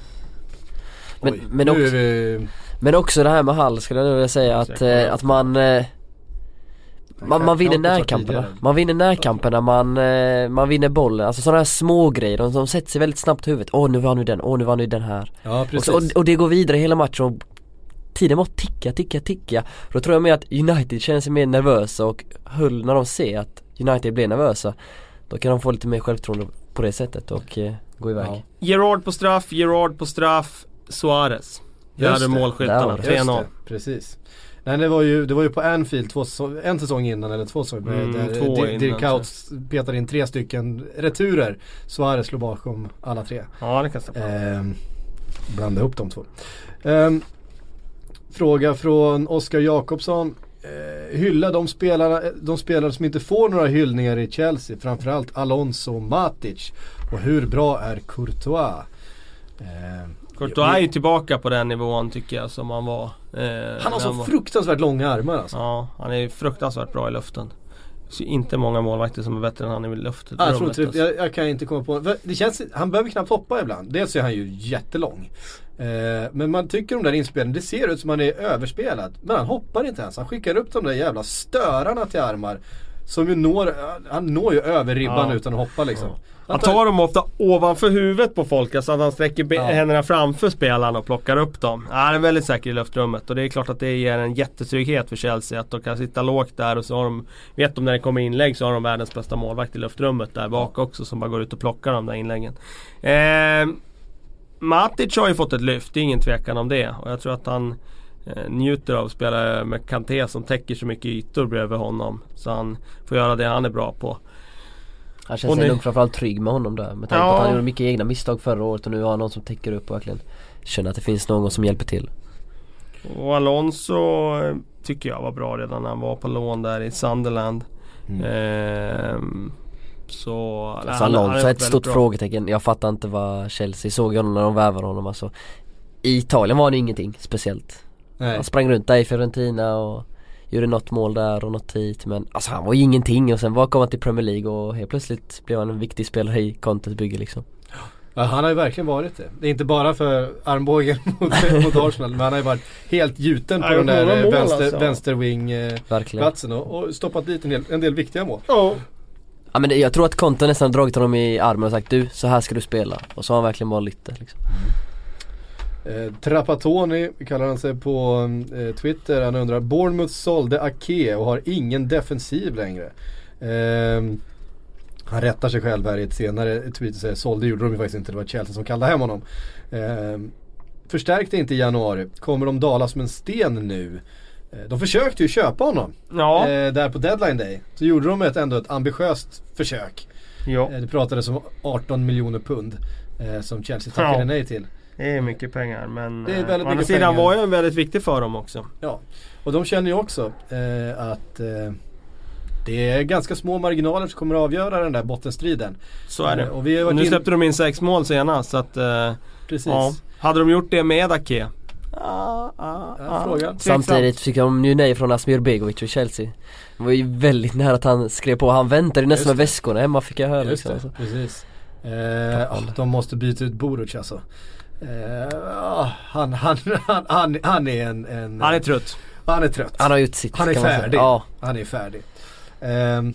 Men, Oj, men, också, vi... men också det här med Hall skulle jag nog vilja säga att, eh, att man... Eh, Man, man vinner närkamperna. Man vinner närkamperna, man, eh, man vinner bollen. Alltså sådana här små grejer. De, de sätter sig väldigt snabbt i huvudet. Åh, nu vann vi den. Åh, nu vann vi den här. Ja, precis. Och, så, och, och det går vidare hela matchen. Och tiden måste ticka, ticka, ticka. Och då tror jag med att United känner sig mer nervösa. Och Hull, när de ser att United blir nervösa, då kan de få lite mer självförtroende på det sättet och eh, gå iväg. Ja. Gerard på straff, Gerard på straff, Suarez. Det hade målskyttarna, tre noll. Precis. Nej, det var ju, det var ju på Anfield två, en säsong innan eller två säsonger mm, där två Dirk innan, Kuyt petade in tre stycken returer. Suarez slog bakom alla tre. Ja, det kan stämma. Eh, blanda ihop de två. Eh, fråga från Oskar Jakobsson. Eh, hylla de spelare, de spelare som inte får några hyllningar i Chelsea. Framförallt Alonso och Matic. Och hur bra är Courtois? Eh, Courtois är ju tillbaka på den nivån tycker jag som han var. Eh, han har så var... fruktansvärt långa armar alltså. Ja, han är fruktansvärt bra i luften. Så inte många målvakter som är bättre än han i luften. Ja, jag, tror inte, alltså. jag, jag kan inte komma på. Det känns, han behöver knappt hoppa ibland. Dels är han ju jättelång. Eh, men man tycker de där inspelen, det ser ut som han är överspelad. Men han hoppar inte ens. Han skickar upp de där jävla störarna till armar. Som ju når, han når ju över ribban ja. utan att hoppa liksom. Ja. Han tar dem ofta ovanför huvudet på folk, alltså att han sträcker be- ja. händerna framför spelarna och plockar upp dem. Ja, han är väldigt säker i luftrummet och det är klart att det ger en jättetrygghet för Chelsea att de kan sitta lågt där och så har de, vet de när det kommer inlägg så har de världens bästa målvakt i luftrummet där bak också som bara går ut och plockar de där inläggen. Eh, Matic har ju fått ett lyft, det är ingen tvekan om det och jag tror att han eh, njuter av att spela med Kanté som täcker så mycket ytor bredvid honom så han får göra det han är bra på. Han känns sig nog framförallt trygg med honom där. Med tanke ja. på att han gjorde mycket egna misstag förra året och nu har han någon som täcker upp och verkligen känner att det finns någon som hjälper till. Och Alonso tycker jag var bra redan när han var på lån där i Sunderland. Mm. Ehm, så alltså han, Alonso är ett stort bra. Frågetecken. Jag fattar inte vad Chelsea såg honom när de värvade honom. Alltså, i Italien var det ingenting speciellt. Nej. Han sprang runt där i Fiorentina och gjorde något mål där och något hit. Men alltså han var ju ingenting. Och sen var kom han till Premier League och helt plötsligt blev han en viktig spelare i Contes bygge liksom. Ja, han har ju verkligen varit det. Det är inte bara för armbågen mot, mot Arsenal. Men han har ju varit helt gjuten på den där mål, vänster, alltså. vänsterwing-platsen. Och, och stoppat dit en del, en del viktiga mål. Oh. Ja, men det, jag tror att Conte nästan har dragit honom i armen och sagt du, så här ska du spela. Och så har han verkligen bara lite liksom. Eh, Trapattoni kallar han sig på eh, Twitter. Han undrar, Bournemouth sålde Ake och har ingen defensiv längre. Eh, Han rättar sig själv här i ett senare tweet och säger sålde gjorde de ju faktiskt inte, det var Chelsea som kallade hem honom. Eh, förstärkte inte i januari. Kommer de dala som en sten nu? Eh, de försökte ju köpa honom Ja. eh, där på deadline day. Så gjorde de ett, ändå ett ambitiöst försök. Ja. Eh, det pratades om arton miljoner pund eh, som Chelsea tackade Ja. nej till. Det är mycket pengar, men Det är väldigt eh, å andra mycket sidan pengar. var ju väldigt viktig för dem också. Ja, och de känner ju också eh, att eh, det är ganska små marginaler som kommer att avgöra den där bottenstriden. Så är det. Eh, och vi har varit nu in... släppte de in sex mål senast, så att eh, Precis. ja. Hade de gjort det med Ake? Ah, ah, Ja, frågan. Samtidigt fick de ju nej från Asmir Begovic och Chelsea. Det var ju väldigt nära att han skrev på. Han väntade nästan med väskorna hemma, fick jag höra. Just Liksom. det, Alltså. precis. Eh, oh, de måste byta ut Boruc alltså. Eh, oh, han, han, han, han, han är en, en... Han är trött. Han är trött. Han har gjort sitt. Han är kan man säga. färdig. Ja. Han är färdig. Eh,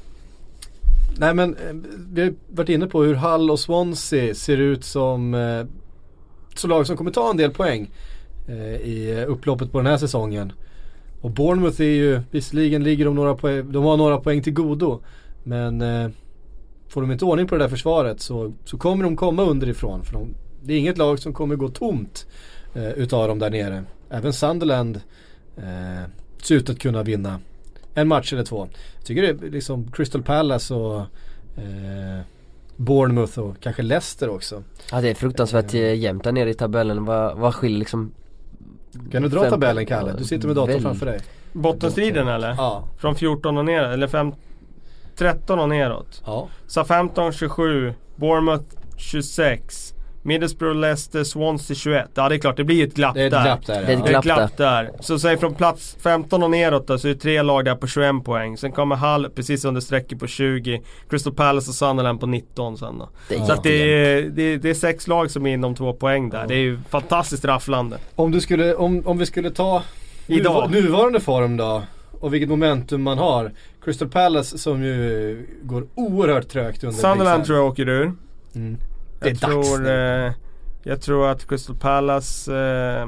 nej men eh, vi har varit inne på hur Hull och Swansea ser ut som eh, så lag som kommer ta en del poäng eh, i upploppet på den här säsongen. Och Bournemouth är ju, visserligen ligger de några poäng, de har några poäng till godo, men eh, får de inte ordning på det där försvaret så, så kommer de komma underifrån, för de, det är inget lag som kommer gå tomt eh, utav dem där nere. Även Sunderland eh, ser ut att kunna vinna en match eller två. Jag tycker det är liksom Crystal Palace och eh, Bournemouth och kanske Leicester också. Ja, det är fruktansvärt eh, jämnt där nere i tabellen. Vad, vad skiljer liksom. Kan du dra Fem- tabellen, Kalle? Du sitter med datorn Väl- framför dig. Bottenstriden eller? Ja. Från fjorton och neråt, eller fem, tretton och neråt. Ja. Southampton tjugosju, Bournemouth tjugosex, Middlesbrough, Leicester, Swansea tjugoett. Ja, det är klart, det blir ett glapp Det är ett där. glapp där. Det är ett ja. Det är glapp ett glapp där. Så säg från plats femton och neråt då, så är det tre lag där på tjugoett poäng. Sen kommer Hull precis under strecket på tjugo, Crystal Palace och Sunderland på nitton sen då. Det är Så att det är, det, är, det är sex lag som är inom två poäng där. Ja. Det är ju fantastiskt rafflande. Om du skulle, om, om vi skulle ta Idag. nuva- nuvarande form då, och vilket momentum man har. Crystal Palace som ju går oerhört trögt under Sunderland Big tror jag åker ur. Mm. Det är Jag dags tror, nu. eh, jag tror att Crystal Palace eh,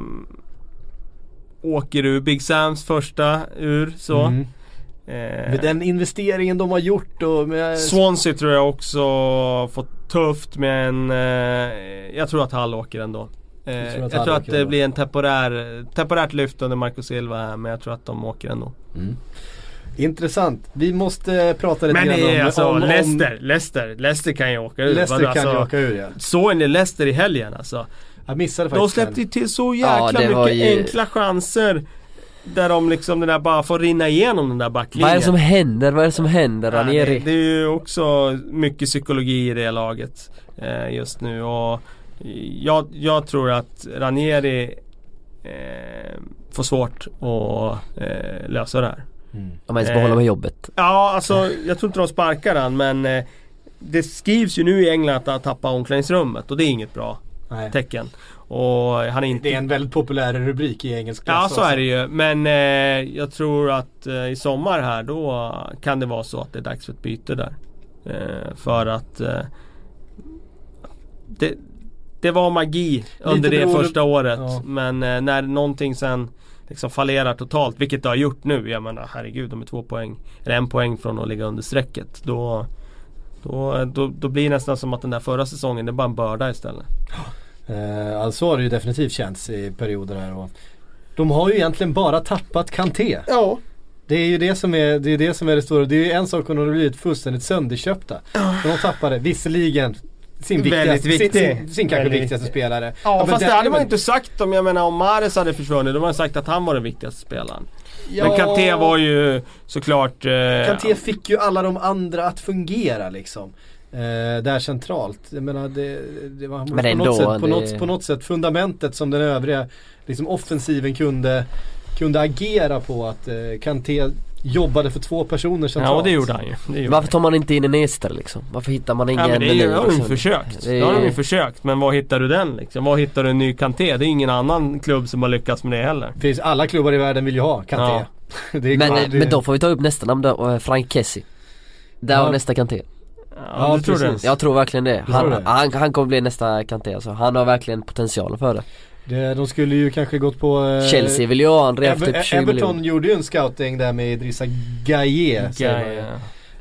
åker ur. Big Sams första ur så. Mm. Eh, Med den investeringen de har gjort och med... Swansea tror jag också fått tufft, men eh, jag tror att Hull åker ändå. Eh, Jag tror jag att tror Hull att, åker det ändå. blir en temporär, temporärt lyft under Marco Silva här, men jag tror att de åker ändå. Mm. Intressant. Vi måste prata lite Men grann det är om, alltså om, om Leicester, Leicester, Leicester kan ju åka ur. Leicester Vadå, kan ju alltså, åka ur, ja. såg ni Leicester i helgen alltså? Jag missade De faktiskt släppte ju den. till så jäkla Ja, det mycket var ju- enkla chanser. Där de liksom den där bara får rinna igenom den där backlinjen. Vad är det som händer? Vad är det som händer, Ja, det, Ranieri? det är ju också mycket psykologi i det laget eh, just nu. Och jag, jag tror att Ranieri eh, får svårt att eh, lösa det här. Mm. Om man ens behåller med jobbet. Ja, alltså jag tror inte de sparkar han, men eh, det skrivs ju nu i England att han tappar omklädningsrummet och det är inget bra Nej. tecken. Och han är inte... Det är en väldigt populär rubrik i engelsk Ja, klass så också. är det ju. Men eh, jag tror att eh, i sommar här då kan det vara så att det är dags för ett byte där. Eh, för att eh, det, det var magi under det beroende- första året. Ja. Men eh, när någonting sen liksom fallerar totalt, vilket det har gjort nu. Jag menar, herregud, de är två poäng eller en poäng från att ligga under strecket. Då, då, då, då blir det nästan som att den där förra säsongen, det är bara en börda istället. Eh, alltså har det ju definitivt känts i perioder här. Och de har ju egentligen bara tappat Kanté. Ja. Det är ju det som är det, är det, som är det stora. Det är ju en sak om de har blivit fullständigt sönderköpta. Men de tappade visserligen sin viktigaste, Väldigt viktig. sin, sin, sin kanske Väldigt viktigaste viktig. spelare. Ja, men fast den- det hade man men- inte sagt om, jag menar, om Mahrez hade försvunnit. Då hade man sagt att han var den viktigaste spelaren. Ja, Men Kanté var ju såklart... Eh, Kanté fick ju alla de andra att fungera liksom. Eh, där centralt. Jag menar det, det var Men på, ändå, något sätt, på, det- något, på något sätt fundamentet som den övriga liksom offensiven kunde, kunde agera på, att eh, Kanté jobbade för två personer centralt. Ja, det gjorde han ju. Det gjorde Varför tar man inte in en Ester liksom? Varför hittar man ingen Ja, men det är ju, ny, det har de ju liksom? försökt. Det Det är- har de ju försökt. Men var hittar du den liksom? Var hittar du en ny Kanté? Det är ingen annan klubb som har lyckats med det heller. Det finns, alla klubbar i världen vill ju ha Kanté. Ja. det är Men, klart, eh, det- men då får vi ta upp nästa namn då, eh, Frank Kessie. Där Ja. har nästa Kanté. Ja, Ja, du tror det? precis. Jag tror verkligen det. tror Han, det. han, han kommer bli nästa Kanté alltså. Han har verkligen potential för det. det, de skulle ju kanske gått på eh, Chelsea vill ju ha han rev Ever- typ tjugo Everton miljoner. gjorde ju en scouting där med Idrissa Gueye, säger man ju. Gaia.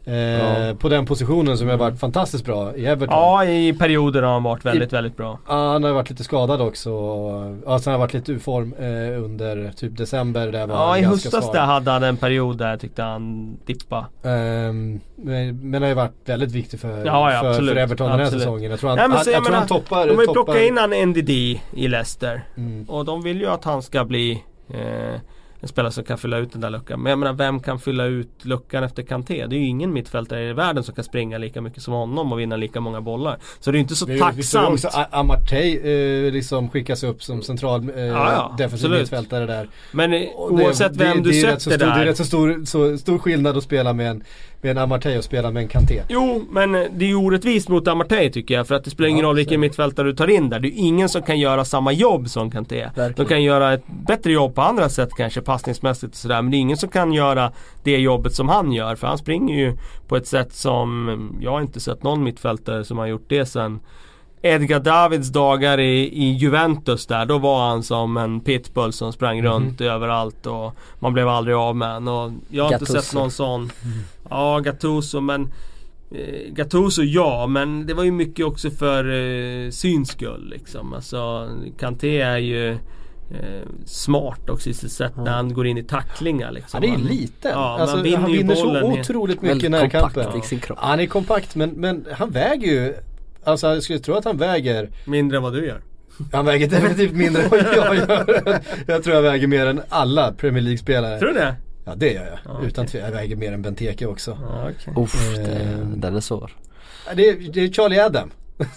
Eh, ja. På den positionen som har varit fantastiskt bra i Everton. Ja, i perioder har han varit väldigt, I, väldigt bra. Ja, han har varit lite skadad också. Ja, sen har han varit lite ur form eh, under typ december. Där var ja, i höstas där hade han en period där tyckte han dippa. Eh, men, men har ju varit väldigt viktig för, ja, ja, för, absolut, för Everton den här absolut. säsongen. Jag tror han, ja, men, han, jag jag tror han toppar. De har ju toppar. plockat in en N D D i Leicester. Mm. Och de vill ju att han ska bli... Eh, en spelare som kan fylla ut den där luckan. Men jag menar, vem kan fylla ut luckan efter Kanté? Det är ju ingen mittfältare i världen som kan springa lika mycket som honom och vinna lika många bollar. Så det är ju inte så vi, tacksamt. Vi också Amartey eh, liksom skickas upp som central eh, ja, ja, defensiv mittfältare där. Men eh, oavsett det, vem det, du det sätter stor, där. Det är rätt så stor, så stor skillnad att spela med en, med en Amartey och spela med en Kanté. Jo, men det är ju orättvist mot Amartey tycker jag. För att det spelar ingen ja, roll vilken mittfältare du tar in där. Det är ingen som kan göra samma jobb som Kanté. Verkligen. De kan göra ett bättre jobb på andra sätt kanske, passningsmässigt och sådär. Men det är ingen som kan göra det jobbet som han gör. För han springer ju på ett sätt som jag har inte sett någon mittfältare som har gjort det sen Edgar Davids dagar i, i Juventus där. Då var han som en pitbull som sprang mm. runt överallt och man blev aldrig av med han. Och jag har Gattuso. inte sett någon sån. Mm. Ja, Gattuso, men eh, Gattuso ja, men det var ju mycket också för eh, syns skull liksom. Alltså Kanté är ju Eh, smart också i sitt sätt mm. när han går in i tacklingar liksom. Ja, det är lite. Ja, alltså, vinner han vinner så bollen otroligt mycket närkampen. Ja. Han är kompakt men, men han väger ju, alltså jag skulle tro att han väger mindre än vad du gör. Han väger definitivt mindre än vad jag gör. Jag tror jag väger mer än alla Premier League-spelare. Tror du det? Ja, det gör jag. Ah, okay. Utan tvivel, jag väger mer än Benteke också. Ah, okay. Uff, det, den är svår. Det är, det är Charlie Adam.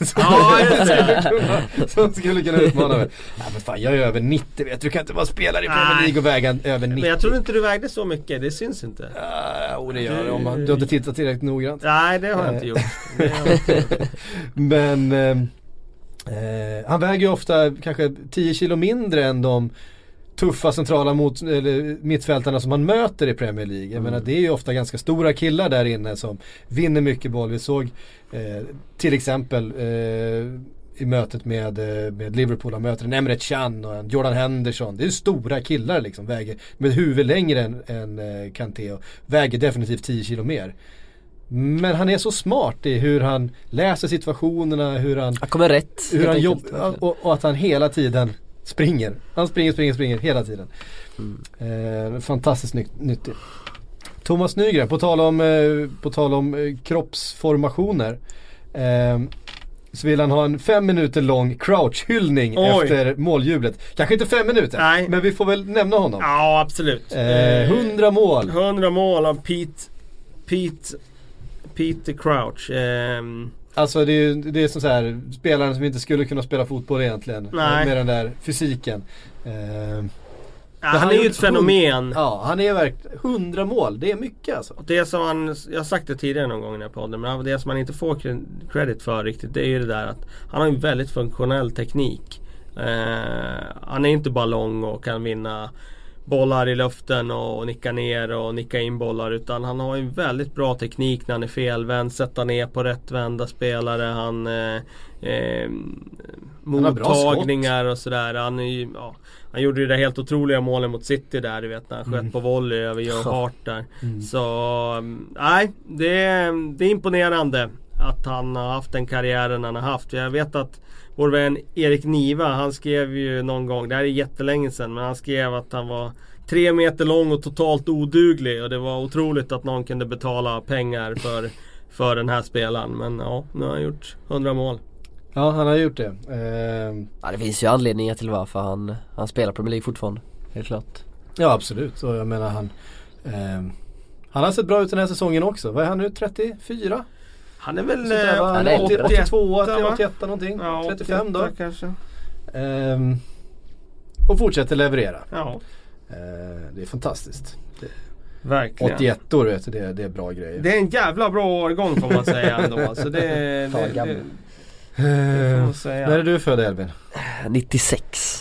Ja, det som skulle kunna utmana mig. Ja, men fan, jag är över nittio, vet du. Du kan inte vara spelare i Premier League och väga över nittio. Men jag tror inte du vägde så mycket, det syns inte. Ja, uh, det gör det om man, du har inte tittat tillräckligt noggrant. Nej, det har jag inte gjort. Det har jag inte. Men eh, eh, han väger ju ofta kanske tio kilo mindre än de tuffa centrala mot, eller, mittfältarna som man möter i Premier League. Jag mm. menar, det är ju ofta ganska stora killar där inne som vinner mycket boll. Vi såg eh, till exempel eh, i mötet med, med Liverpool, han möter en Emre Can och en Jordan Henderson. Det är stora killar liksom, väger med huvud längre än, än eh, Kanté och väger definitivt tio kilo mer. Men han är så smart i hur han läser situationerna, hur han, han kommer rätt, hur han jobbar och, och att han hela tiden springer. Han springer, springer, springer hela tiden. Mm. Eh, fantastiskt ny- nyttig. Thomas Nygren, på tal om, eh, på tal om eh, kroppsformationer. Eh, så vill han ha en fem minuter lång crouch-hyllning Oj. efter måljublet. Kanske inte fem minuter, Nej. men vi får väl nämna honom. Ja, absolut. Eh, hundra mål. Hundra mål av Pete Pete Peter Crouch. Eh, Alltså det är, det är som så här spelaren som inte skulle kunna spela fotboll egentligen. Nej. Med den där fysiken. Eh, ja, han, han är ju ett fenomen. Hund, ja, han är verkligen hundra mål. Det är mycket alltså. Det som han, jag har sagt det tidigare någon gång i den här podden, men det som man inte får credit för riktigt, det är ju det där att han har en väldigt funktionell teknik. Eh, han är inte bara lång och kan vinna bollar i luften och nicka ner och nicka in bollar, utan han har en väldigt bra teknik när han är felvänd, sätta ner på rättvända spelare, han eh, eh, mottagningar och sådär. Han, är ju, ja, han gjorde ju det helt otroliga målen mot City där, du vet, när han sköt mm. på volley över Joe Hart där. Mm. Så nej, det, det är imponerande att han har haft den karriären han har haft. Jag vet att vår vän Erik Niva, han skrev ju någon gång, det här är jättelänge sedan, men han skrev att han var tre meter lång och totalt oduglig, och det var otroligt att någon kunde betala pengar för, för den här spelaren. Men ja, nu har han gjort hundra mål. Ja, han har gjort det. Eh... Ja, det finns ju anledningar till varför han, han spelar Premier League fortfarande, helt klart. Ja, absolut. Så jag menar, han eh... han har sett bra ut den här säsongen också. Vad är han nu, trettiofyra? Han är väl där, va? Han är åttiotvå, åttioett någonting. Ja, trettiofem då kanske. Ehm, och fortsätter leverera. Ja. Ehm, det är fantastiskt. Det, verkligen. åttioett år, vet du, det, det är bra grejer. Det är en jävla bra årgång får man säga ändå. Så det, det, det, det, det får man säga. När är du född, Elvin? nittiosex.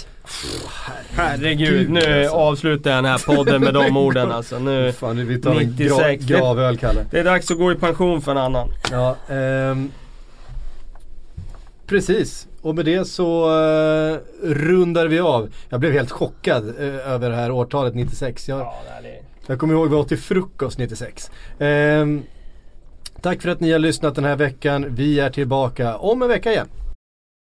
Herregud, nu alltså. avslutar jag den här podden med de orden alltså. Nu, fan, nu vi tar nittiosex. En gra- gravöl, Kalle. Det är dags att gå i pension för en annan. Ja, ehm, precis. Och med det så uh, rundar vi av. Jag blev helt chockad uh, över det här årtalet nittiosex. Jag, ja, det är... jag kommer ihåg vi åt till frukost nittiosex. Ehm, Tack för att ni har lyssnat den här veckan. Vi är tillbaka om en vecka igen.